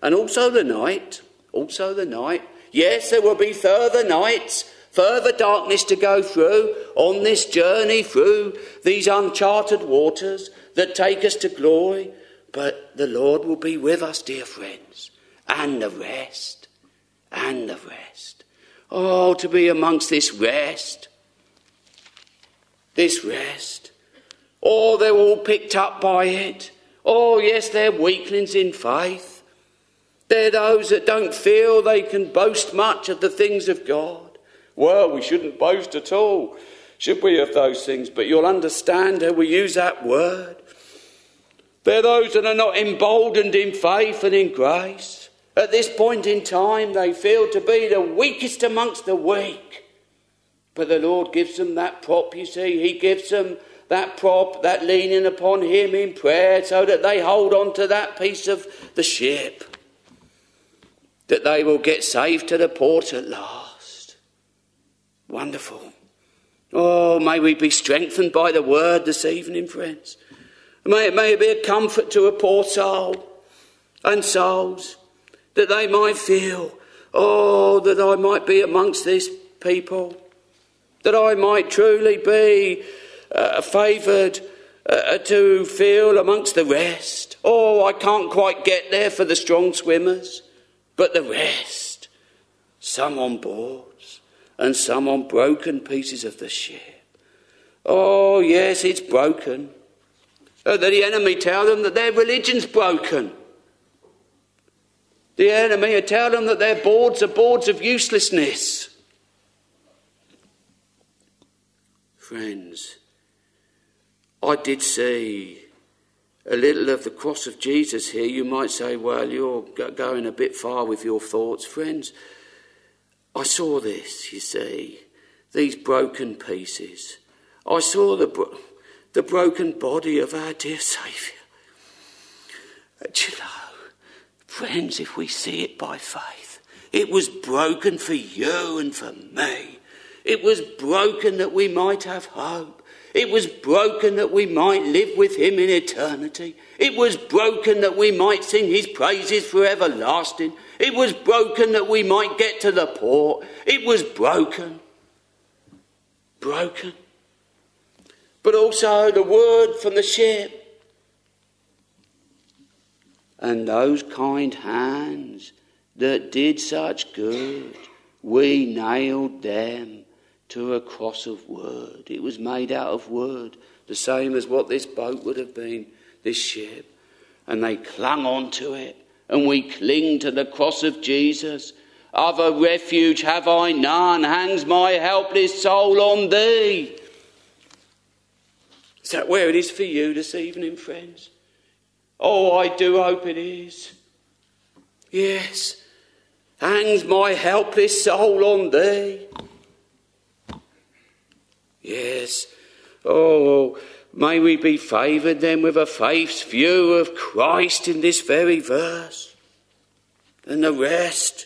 And also the night. Yes, there will be further nights, further darkness to go through on this journey through these uncharted waters that take us to glory. But the Lord will be with us, dear friends, and the rest. Oh, to be amongst this rest. Oh, they're all picked up by it. Oh, yes, they're weaklings in faith. They're those that don't feel they can boast much of the things of God. Well, we shouldn't boast at all, should we, of those things? But you'll understand how we use that word. They're those that are not emboldened in faith and in grace. At this point in time, they feel to be the weakest amongst the weak. But the Lord gives them that prop, you see. He gives them that prop, that leaning upon him in prayer, so that they hold on to that piece of the ship, that they will get saved to the port at last. Wonderful. Oh, may we be strengthened by the word this evening, friends. May it be a comfort to a poor soul and souls, that they might feel, oh, that I might be amongst this people, that I might truly be favoured to feel amongst the rest. Oh, I can't quite get there for the strong swimmers, but the rest, some on boards and some on broken pieces of the ship. Oh, yes, it's broken. That the enemy tell them that their religion's broken. The enemy tell them that their boards are boards of uselessness. Friends, I did see a little of the cross of Jesus here. You might say, well, you're going a bit far with your thoughts. Friends, I saw this, you see, these broken pieces. I saw the broken body of our dear Saviour. Do you know, friends, if we see it by faith, it was broken for you and for me. It was broken that we might have hope. It was broken that we might live with him in eternity. It was broken that we might sing his praises for everlasting. It was broken that we might get to the port. It was broken. But also the word from the ship. And those kind hands that did such good, we nailed them to a cross of wood. It was made out of wood, the same as what this boat would have been, this ship. And they clung on to it, and we cling to the cross of Jesus. Other refuge have I none, hangs my helpless soul on thee. Is that where it is for you this evening, friends? Oh, I do hope it is. Yes, hangs my helpless soul on thee. Yes, oh, may we be favoured then with a faith's view of Christ in this very verse. And the rest,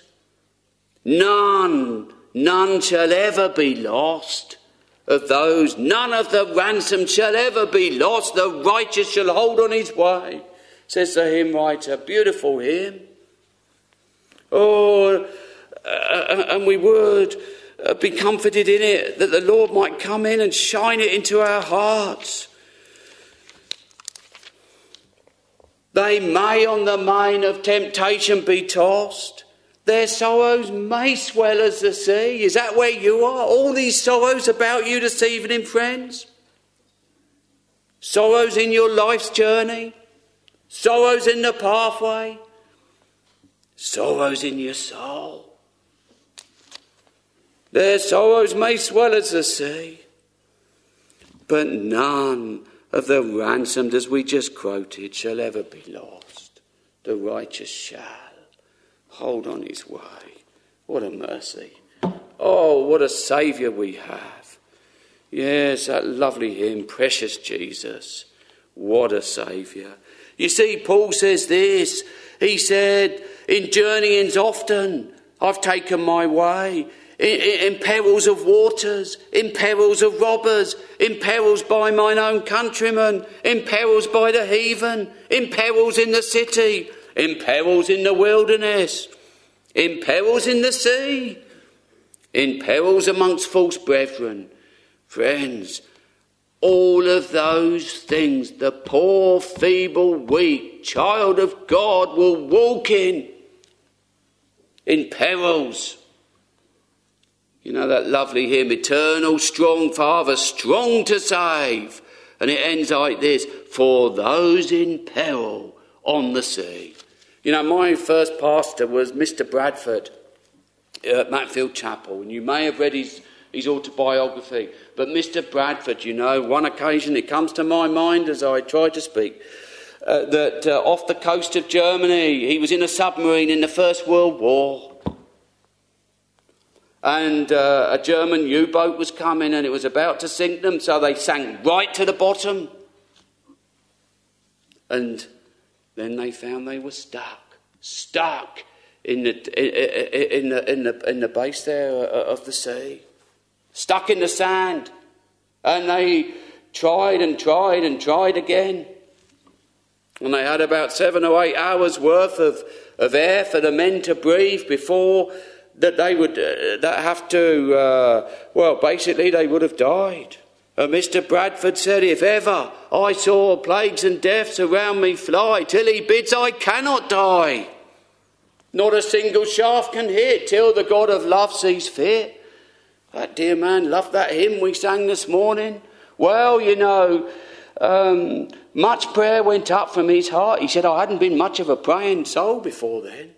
none shall ever be lost. Of those, none of the ransom shall ever be lost. The righteous shall hold on his way, says the hymn writer. Beautiful hymn. Oh, and we would be comforted in it, that the Lord might come in and shine it into our hearts. They may on the main of temptation be tossed. Their sorrows may swell as the sea. Is that where you are? All these sorrows about you this evening, friends? Sorrows in your life's journey? Sorrows in the pathway? Sorrows in your soul? Their sorrows may swell as the sea, but none of the ransomed, as we just quoted, shall ever be lost. The righteous shall hold on his way. What a mercy. Oh, what a Saviour we have. Yes, that lovely hymn, Precious Jesus. What a Saviour. You see, Paul says this. He said, in journeyings often I've taken my way, in perils of waters, in perils of robbers, in perils by mine own countrymen, in perils by the heathen, in perils in the city, in perils in the wilderness, in perils in the sea, in perils amongst false brethren. Friends, all of those things the poor, feeble, weak child of God will walk in perils. You know that lovely hymn, Eternal Strong Father, strong to save. And it ends like this, for those in peril on the sea. You know, my first pastor was Mr. Bradford at Matfield Chapel, and you may have read his autobiography. But Mr. Bradford, you know, one occasion it comes to my mind as I try to speak, that off the coast of Germany, he was in a submarine in the First World War. And a German U-boat was coming and it was about to sink them, so they sank right to the bottom. And then they found they were stuck in the base there of the sea, stuck in the sand. And they tried and tried and tried again. And they had about 7 or 8 hours worth of air for the men to breathe before that they would basically they would have died. And Mr. Bradford said, if ever I saw plagues and deaths around me fly, till he bids I cannot die. Not a single shaft can hit till the God of love sees fit. That dear man loved that hymn we sang this morning. Well, you know, much prayer went up from his heart. He said, I hadn't been much of a praying soul before then.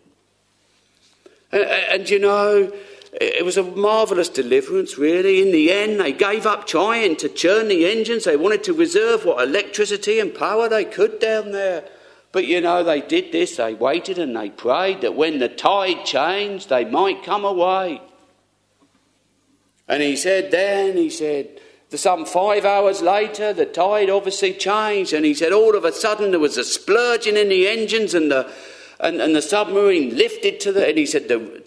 And you know, it was a marvellous deliverance, really. In the end, they gave up trying to churn the engines. They wanted to reserve what electricity and power they could down there. But, you know, they did this. They waited and they prayed that when the tide changed, they might come away. And he said, some 5 hours later, the tide obviously changed. And he said, all of a sudden, there was a splurging in the engines and the submarine lifted and he said and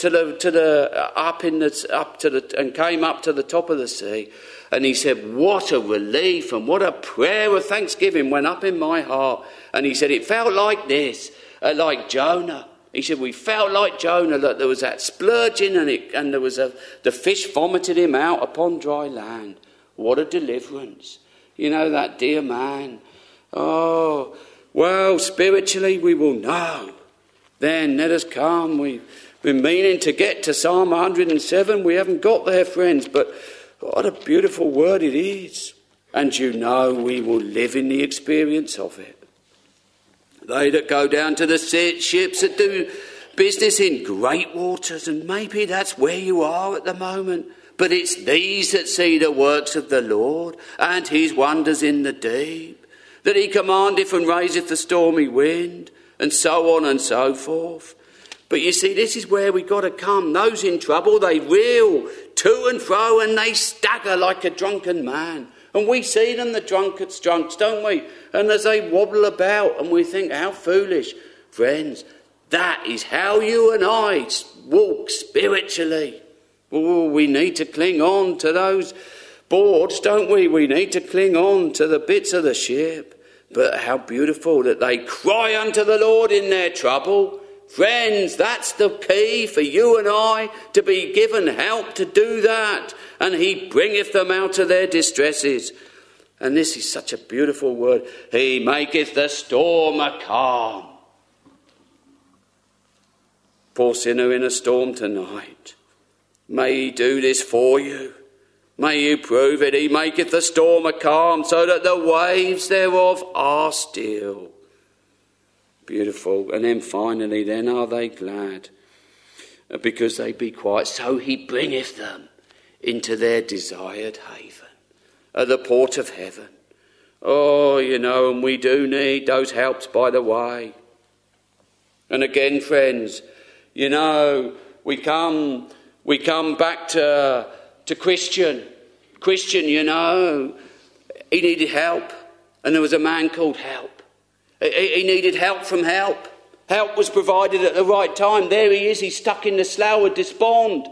came up to the top of the sea. And he said, what a relief and what a prayer of thanksgiving went up in my heart. And he said, it felt like this, like Jonah. He said, we felt like Jonah, that there was that splurging and there was the fish vomited him out upon dry land. What a deliverance. You know, that dear man. Oh, well, spiritually we will know. Then let us come. We've been meaning to get to Psalm 107. We haven't got there, friends, but what a beautiful word it is. And you know we will live in the experience of it. They that go down to the ships that do business in great waters, and maybe that's where you are at the moment, but it's these that see the works of the Lord and his wonders in the deep, that he commandeth and raiseth the stormy wind, and so on and so forth. But you see, this is where we got to come. Those in trouble, they reel to and fro and they stagger like a drunken man. And we see them, the drunks, don't we? And as they wobble about and we think, how foolish. Friends, that is how you and I walk spiritually. Oh, we need to cling on to those boards, don't we? We need to cling on to the bits of the ship. But how beautiful that they cry unto the Lord in their trouble. Friends, that's the key for you and I, to be given help to do that. And he bringeth them out of their distresses. And this is such a beautiful word. He maketh the storm a calm. Poor sinner in a storm tonight. May he do this for you. May you prove it. He maketh the storm a calm, so that the waves thereof are still. Beautiful. And then finally, then are they glad, because they be quiet. So he bringeth them into their desired haven, at the port of heaven. Oh, you know, and we do need those helps by the way. And again, friends, you know, we come back to Christian. Christian, you know, he needed help. And there was a man called Help. He needed help from help. Help was provided at the right time. There he is. He's stuck in the slough of despond.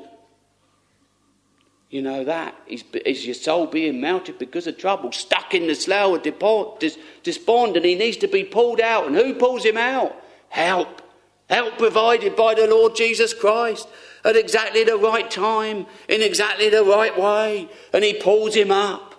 You know that is your soul being melted because of trouble. Stuck in the slough of despond. And he needs to be pulled out. And who pulls him out? Help. Help provided by the Lord Jesus Christ at exactly the right time, in exactly the right way. And he pulls him up.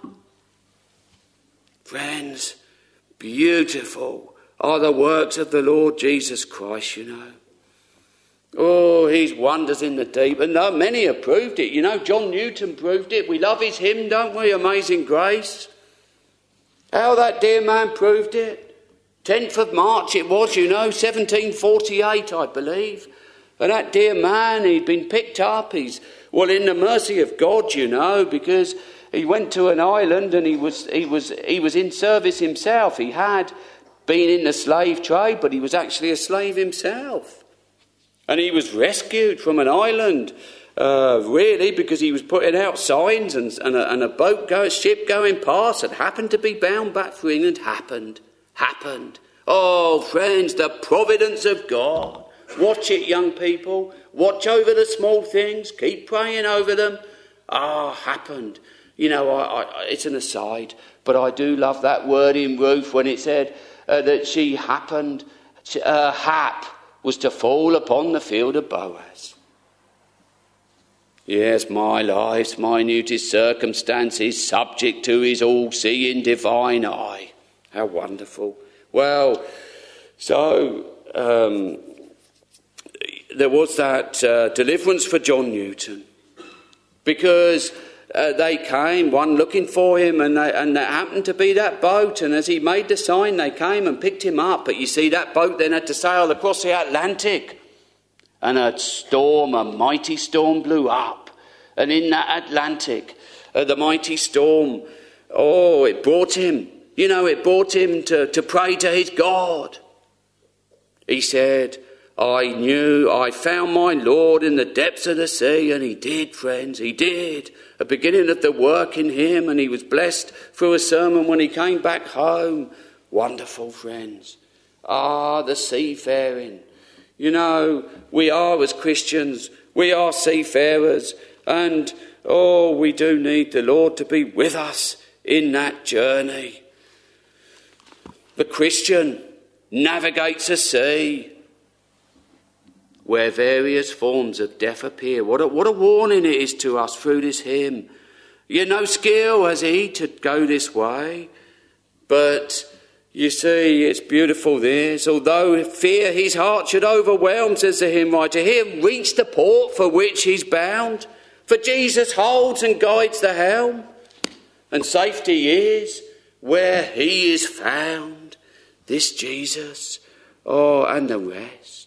Friends, beautiful are the works of the Lord Jesus Christ, you know. Oh, his wonders in the deep. And many have proved it. You know, John Newton proved it. We love his hymn, don't we? Amazing Grace. How that dear man proved it. 10th of March it was, you know, 1748, I believe. And that dear man, he'd been picked up. He's, well, in the mercy of God, you know, because he went to an island and he was in service himself. He had been in the slave trade, but he was actually a slave himself. And he was rescued from an island, really, because he was putting out signs and a ship going past that happened to be bound back for England. Happened. Oh, friends, the providence of God. Watch it, young people. Watch over the small things. Keep praying over them. Happened. You know, it's an aside, but I do love that word in Ruth when it said that she happened. Her hap was to fall upon the field of Boaz. Yes, my life's minutest circumstances, subject to his all-seeing divine eye. How wonderful. Well, so there was that deliverance for John Newton, because they came, one looking for him, and there happened to be that boat, and as he made the sign, they came and picked him up. But you see, that boat then had to sail across the Atlantic, and a mighty storm blew up. And in that Atlantic, the mighty storm, it brought him, to pray to his God. He said, I found my Lord in the depths of the sea, and he did, friends, he did. A beginning of the work in him, and he was blessed through a sermon when he came back home. Wonderful, friends. The seafaring. You know, we are, as Christians, we are seafarers, and we do need the Lord to be with us in that journey. The Christian navigates a sea where various forms of death appear. What a warning it is to us through this hymn. You no skill has he to go this way, but you see, it's beautiful this. Although fear his heart should overwhelm, says the hymn writer, he'll reach the port for which he's bound. For Jesus holds and guides the helm, and safety is where he is found. This Jesus, and the rest.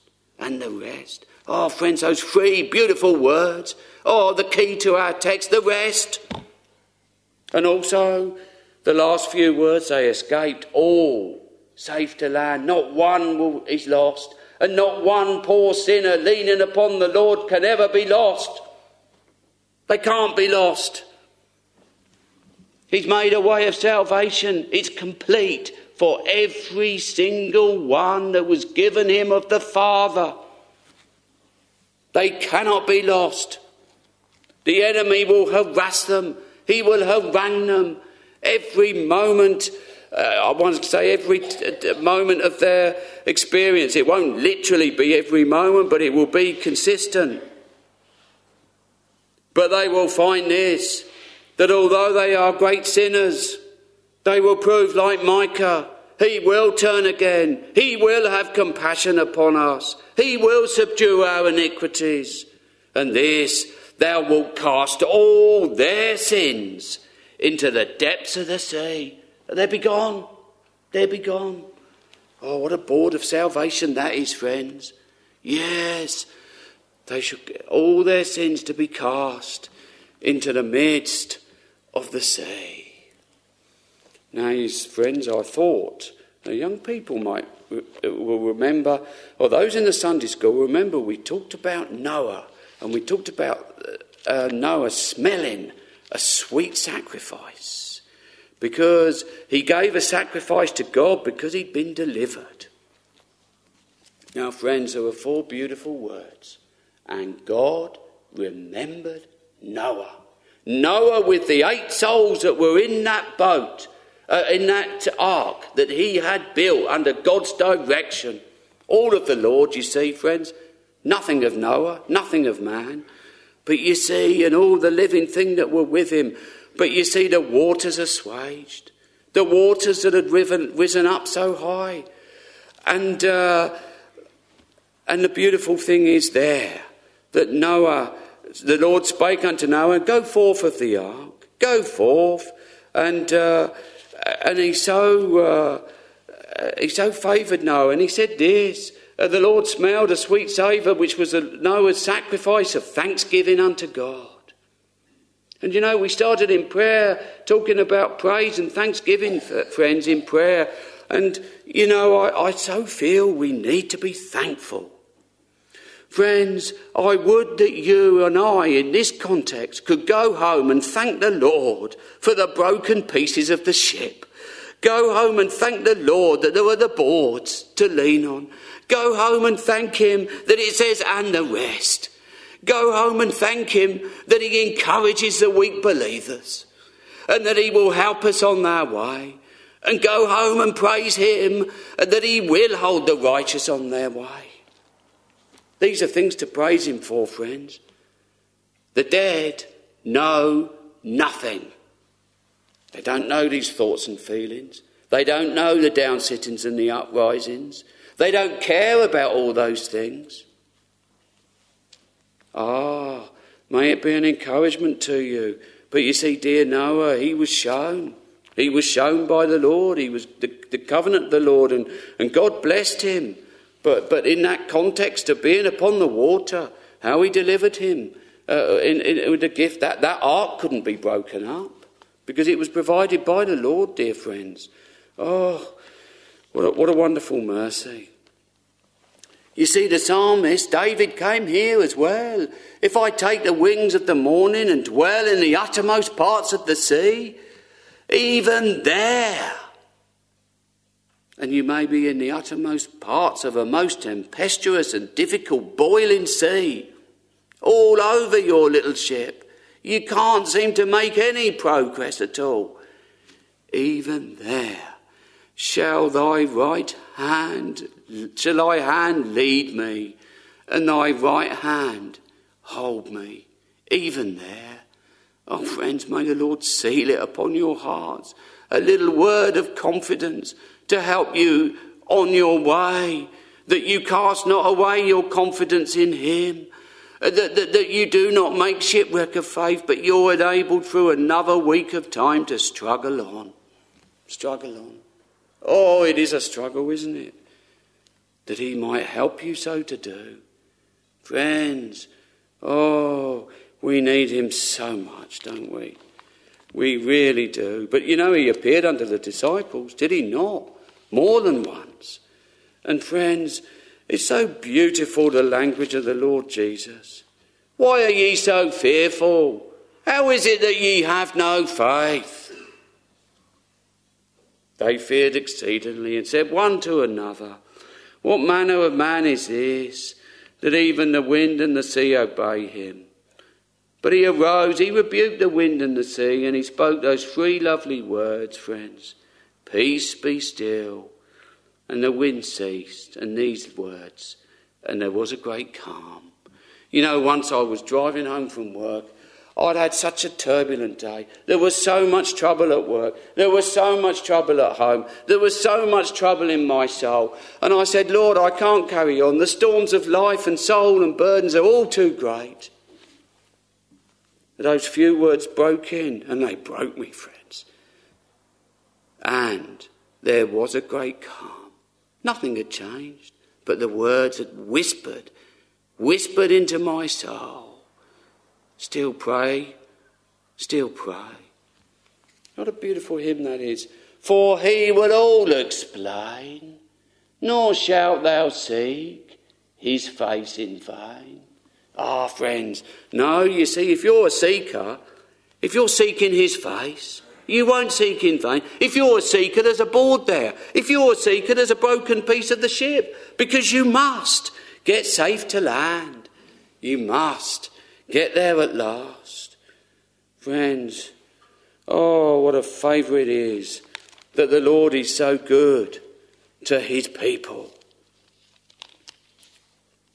Oh, friends, those three beautiful words. The key to our text, the rest. And also, the last few words, they escaped all safe to land. Not one is lost, and not one poor sinner leaning upon the Lord can ever be lost. They can't be lost. He's made a way of salvation. It's complete for every single one that was given him of the Father. They cannot be lost. The enemy will harass them. He will harangue them every moment. I want to say every moment of their experience. It won't literally be every moment, but it will be consistent. But they will find this, that although they are great sinners, they will prove like Micah. He will turn again. He will have compassion upon us. He will subdue our iniquities. And this, thou wilt cast all their sins into the depths of the sea. They'll be gone. They'll be gone. Oh, what a board of salvation that is, friends. Yes, they should get all their sins to be cast into the midst of the sea. Now, friends, I thought the young people will remember, or those in the Sunday school will remember, we talked about Noah, and we talked about Noah smelling a sweet sacrifice, because he gave a sacrifice to God because he'd been delivered. Now, friends, there were four beautiful words. And God remembered Noah. Noah with the 8 souls that were in that boat, in that ark that he had built under God's direction. All of the Lord, you see, friends. Nothing of Noah, nothing of man. But you see, and all the living thing that were with him. But you see, the waters assuaged. The waters that had risen up so high. And the beautiful thing is there, that Noah, the Lord spake unto Noah, go forth of the ark, go forth. And he so favoured Noah, and he said this, the Lord smelled a sweet savour, which was Noah's sacrifice of thanksgiving unto God. And you know, we started in prayer talking about praise and thanksgiving, friends, in prayer. And you know, I so feel we need to be thankful. Friends, I would that you and I, in this context, could go home and thank the Lord for the broken pieces of the ship. Go home and thank the Lord that there were the boards to lean on. Go home and thank him that it says, and the rest. Go home and thank him that he encourages the weak believers and that he will help us on our way. And go home and praise him and that he will hold the righteous on their way. These are things to praise him for, friends. The dead know nothing. They don't know these thoughts and feelings. They don't know the down-sittings and the uprisings. They don't care about all those things. May it be an encouragement to you. But you see, dear Noah, he was shown. He was shown by the Lord. He was the covenant of the Lord, and God blessed him. But in that context of being upon the water, how he delivered him with the gift, that ark couldn't be broken up because it was provided by the Lord, dear friends. Oh, what a wonderful mercy. You see, the psalmist, David, came here as well. If I take the wings of the morning and dwell in the uttermost parts of the sea, even there. And you may be in the uttermost parts of a most tempestuous and difficult boiling sea, all over your little ship. You can't seem to make any progress at all. Even there shall thy hand lead me, and thy right hand hold me. Even there. Oh, friends, may the Lord seal it upon your hearts. A little word of confidence to help you on your way, that you cast not away your confidence in him, that you do not make shipwreck of faith, but you're enabled through another week of time to struggle on. Struggle on. Oh, it is a struggle, isn't it? That he might help you so to do. Friends, oh, we need him so much, don't we? We really do. But you know, he appeared unto the disciples, did he not? More than once. And friends, it's so beautiful, the language of the Lord Jesus. Why are ye so fearful? How is it that ye have no faith? They feared exceedingly and said one to another, what manner of man is this, that even the wind and the sea obey him? But he arose, he rebuked the wind and the sea, and he spoke those three lovely words, friends. Peace, be still. And the wind ceased, and these words, and there was a great calm. You know, once I was driving home from work. I'd had such a turbulent day. There was so much trouble at work. There was so much trouble at home. There was so much trouble in my soul. And I said, Lord, I can't carry on. The storms of life and soul and burdens are all too great. Those few words broke in, and they broke me, friends. And there was a great calm. Nothing had changed, but the words had whispered into my soul. Still pray, still pray. What a beautiful hymn that is. For he will all explain, nor shalt thou seek his face in vain. Ah, friends, no, you see, if you're a seeker, if you're seeking his face, you won't seek in vain. If you're a seeker, there's a board there. If you're a seeker, there's a broken piece of the ship, because you must get safe to land. You must get there at last. Friends, oh, what a favour it is that the Lord is so good to his people.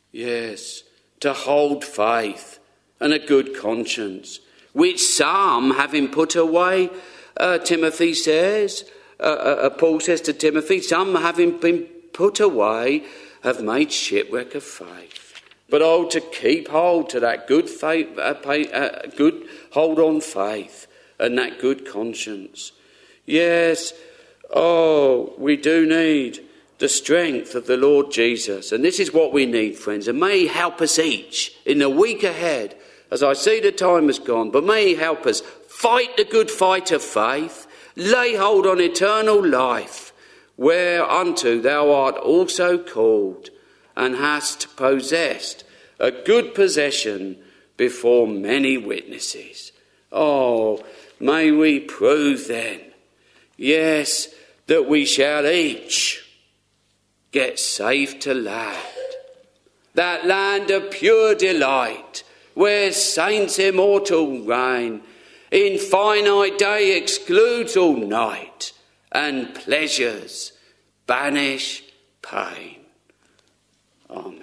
Yes, to hold faith and a good conscience, which some, having put away, Timothy says, Paul says to Timothy, some having been put away have made shipwreck of faith. But to keep hold to that good faith, good hold on faith and that good conscience. Yes, we do need the strength of the Lord Jesus. And this is what we need, friends. And may he help us each in the week ahead, as I see the time has gone, but may he help us fight the good fight of faith, lay hold on eternal life, whereunto thou art also called, and hast possessed a good possession before many witnesses. May we prove then, yes, that we shall each get safe to land, that land of pure delight, where saints immortal reign, infinite day excludes all night, and pleasures banish pain. Amen.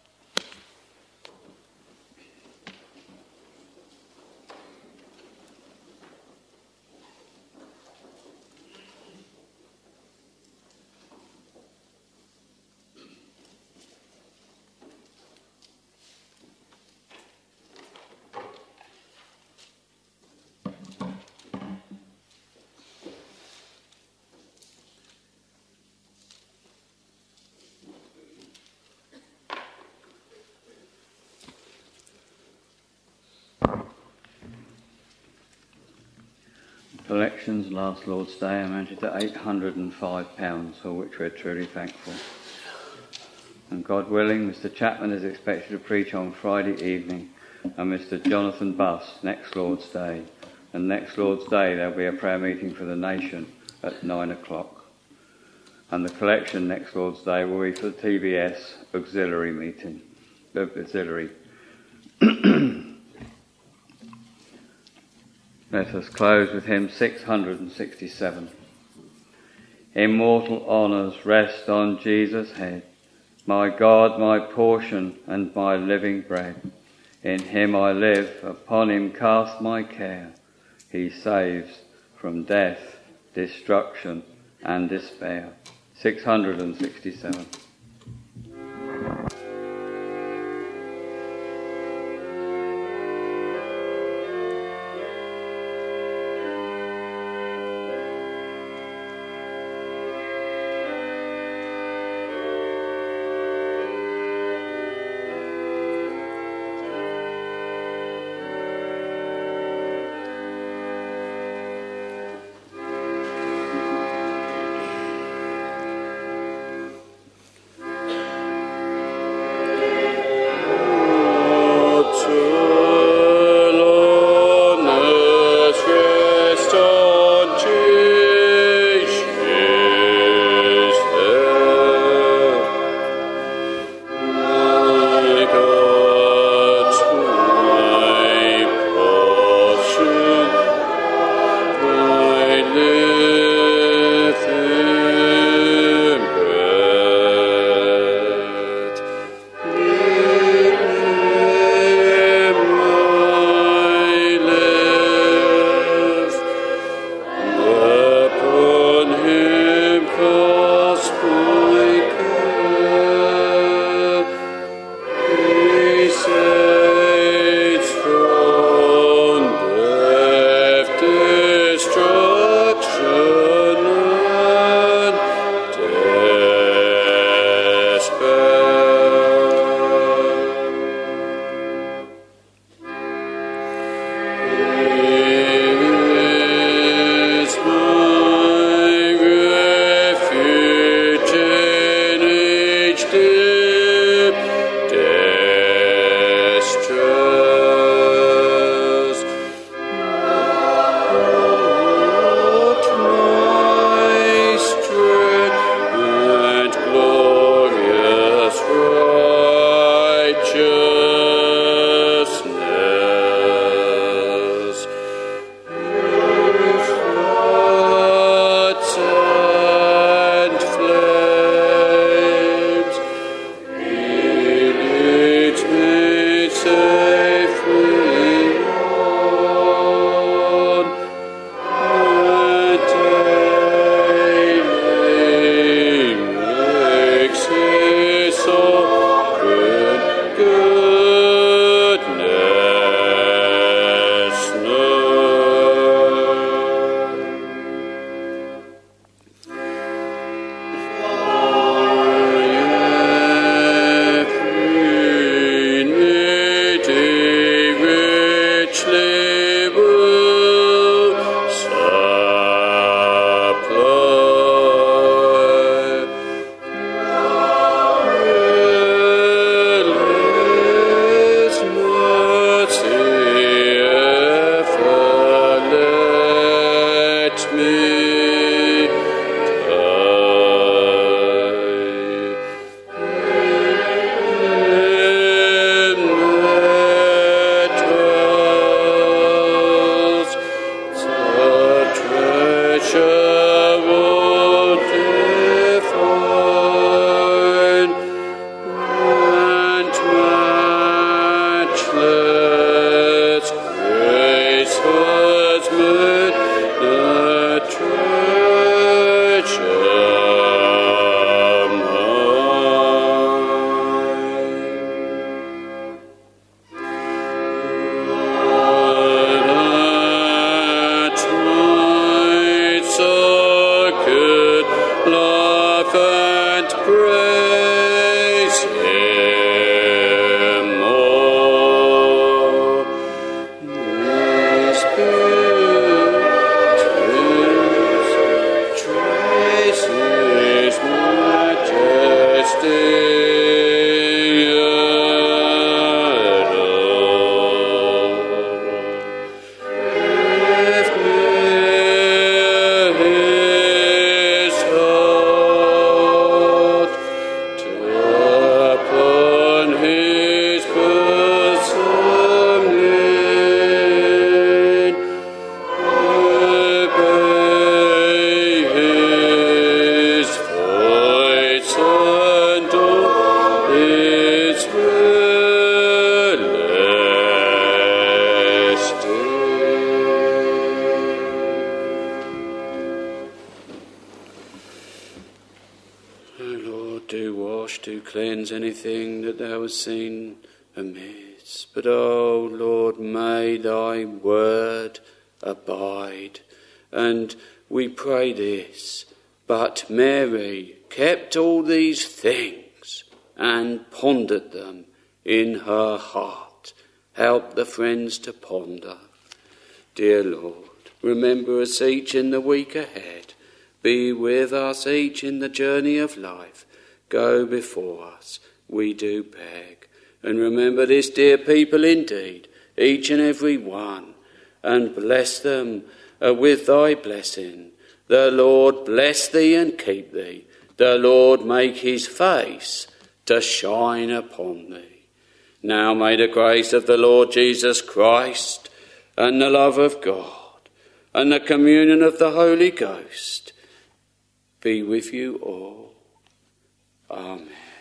Collections last Lord's Day amounted to £805, for which we're truly thankful. And God willing, Mr. Chapman is expected to preach on Friday evening, and Mr. Jonathan Buss next Lord's Day. And next Lord's Day there'll be a prayer meeting for the nation at 9 o'clock. And the collection next Lord's Day will be for the TBS auxiliary meeting. Auxiliary. Let us close with hymn 667. Immortal honours rest on Jesus' head, my God, my portion and my living bread. In him I live, upon him cast my care. He saves from death, destruction and despair. 667. love and praise him more. His beauties trace his majesty. Anything that thou hast seen amiss. But, O Lord, may thy word abide. And we pray this. But Mary kept all these things and pondered them in her heart. Help the friends to ponder. Dear Lord, remember us each in the week ahead. Be with us each in the journey of life. Go before us, we do beg. And remember this dear people indeed, each and every one, and bless them with thy blessing. The Lord bless thee and keep thee. The Lord make his face to shine upon thee. Now may the grace of the Lord Jesus Christ and the love of God and the communion of the Holy Ghost be with you all. Amen.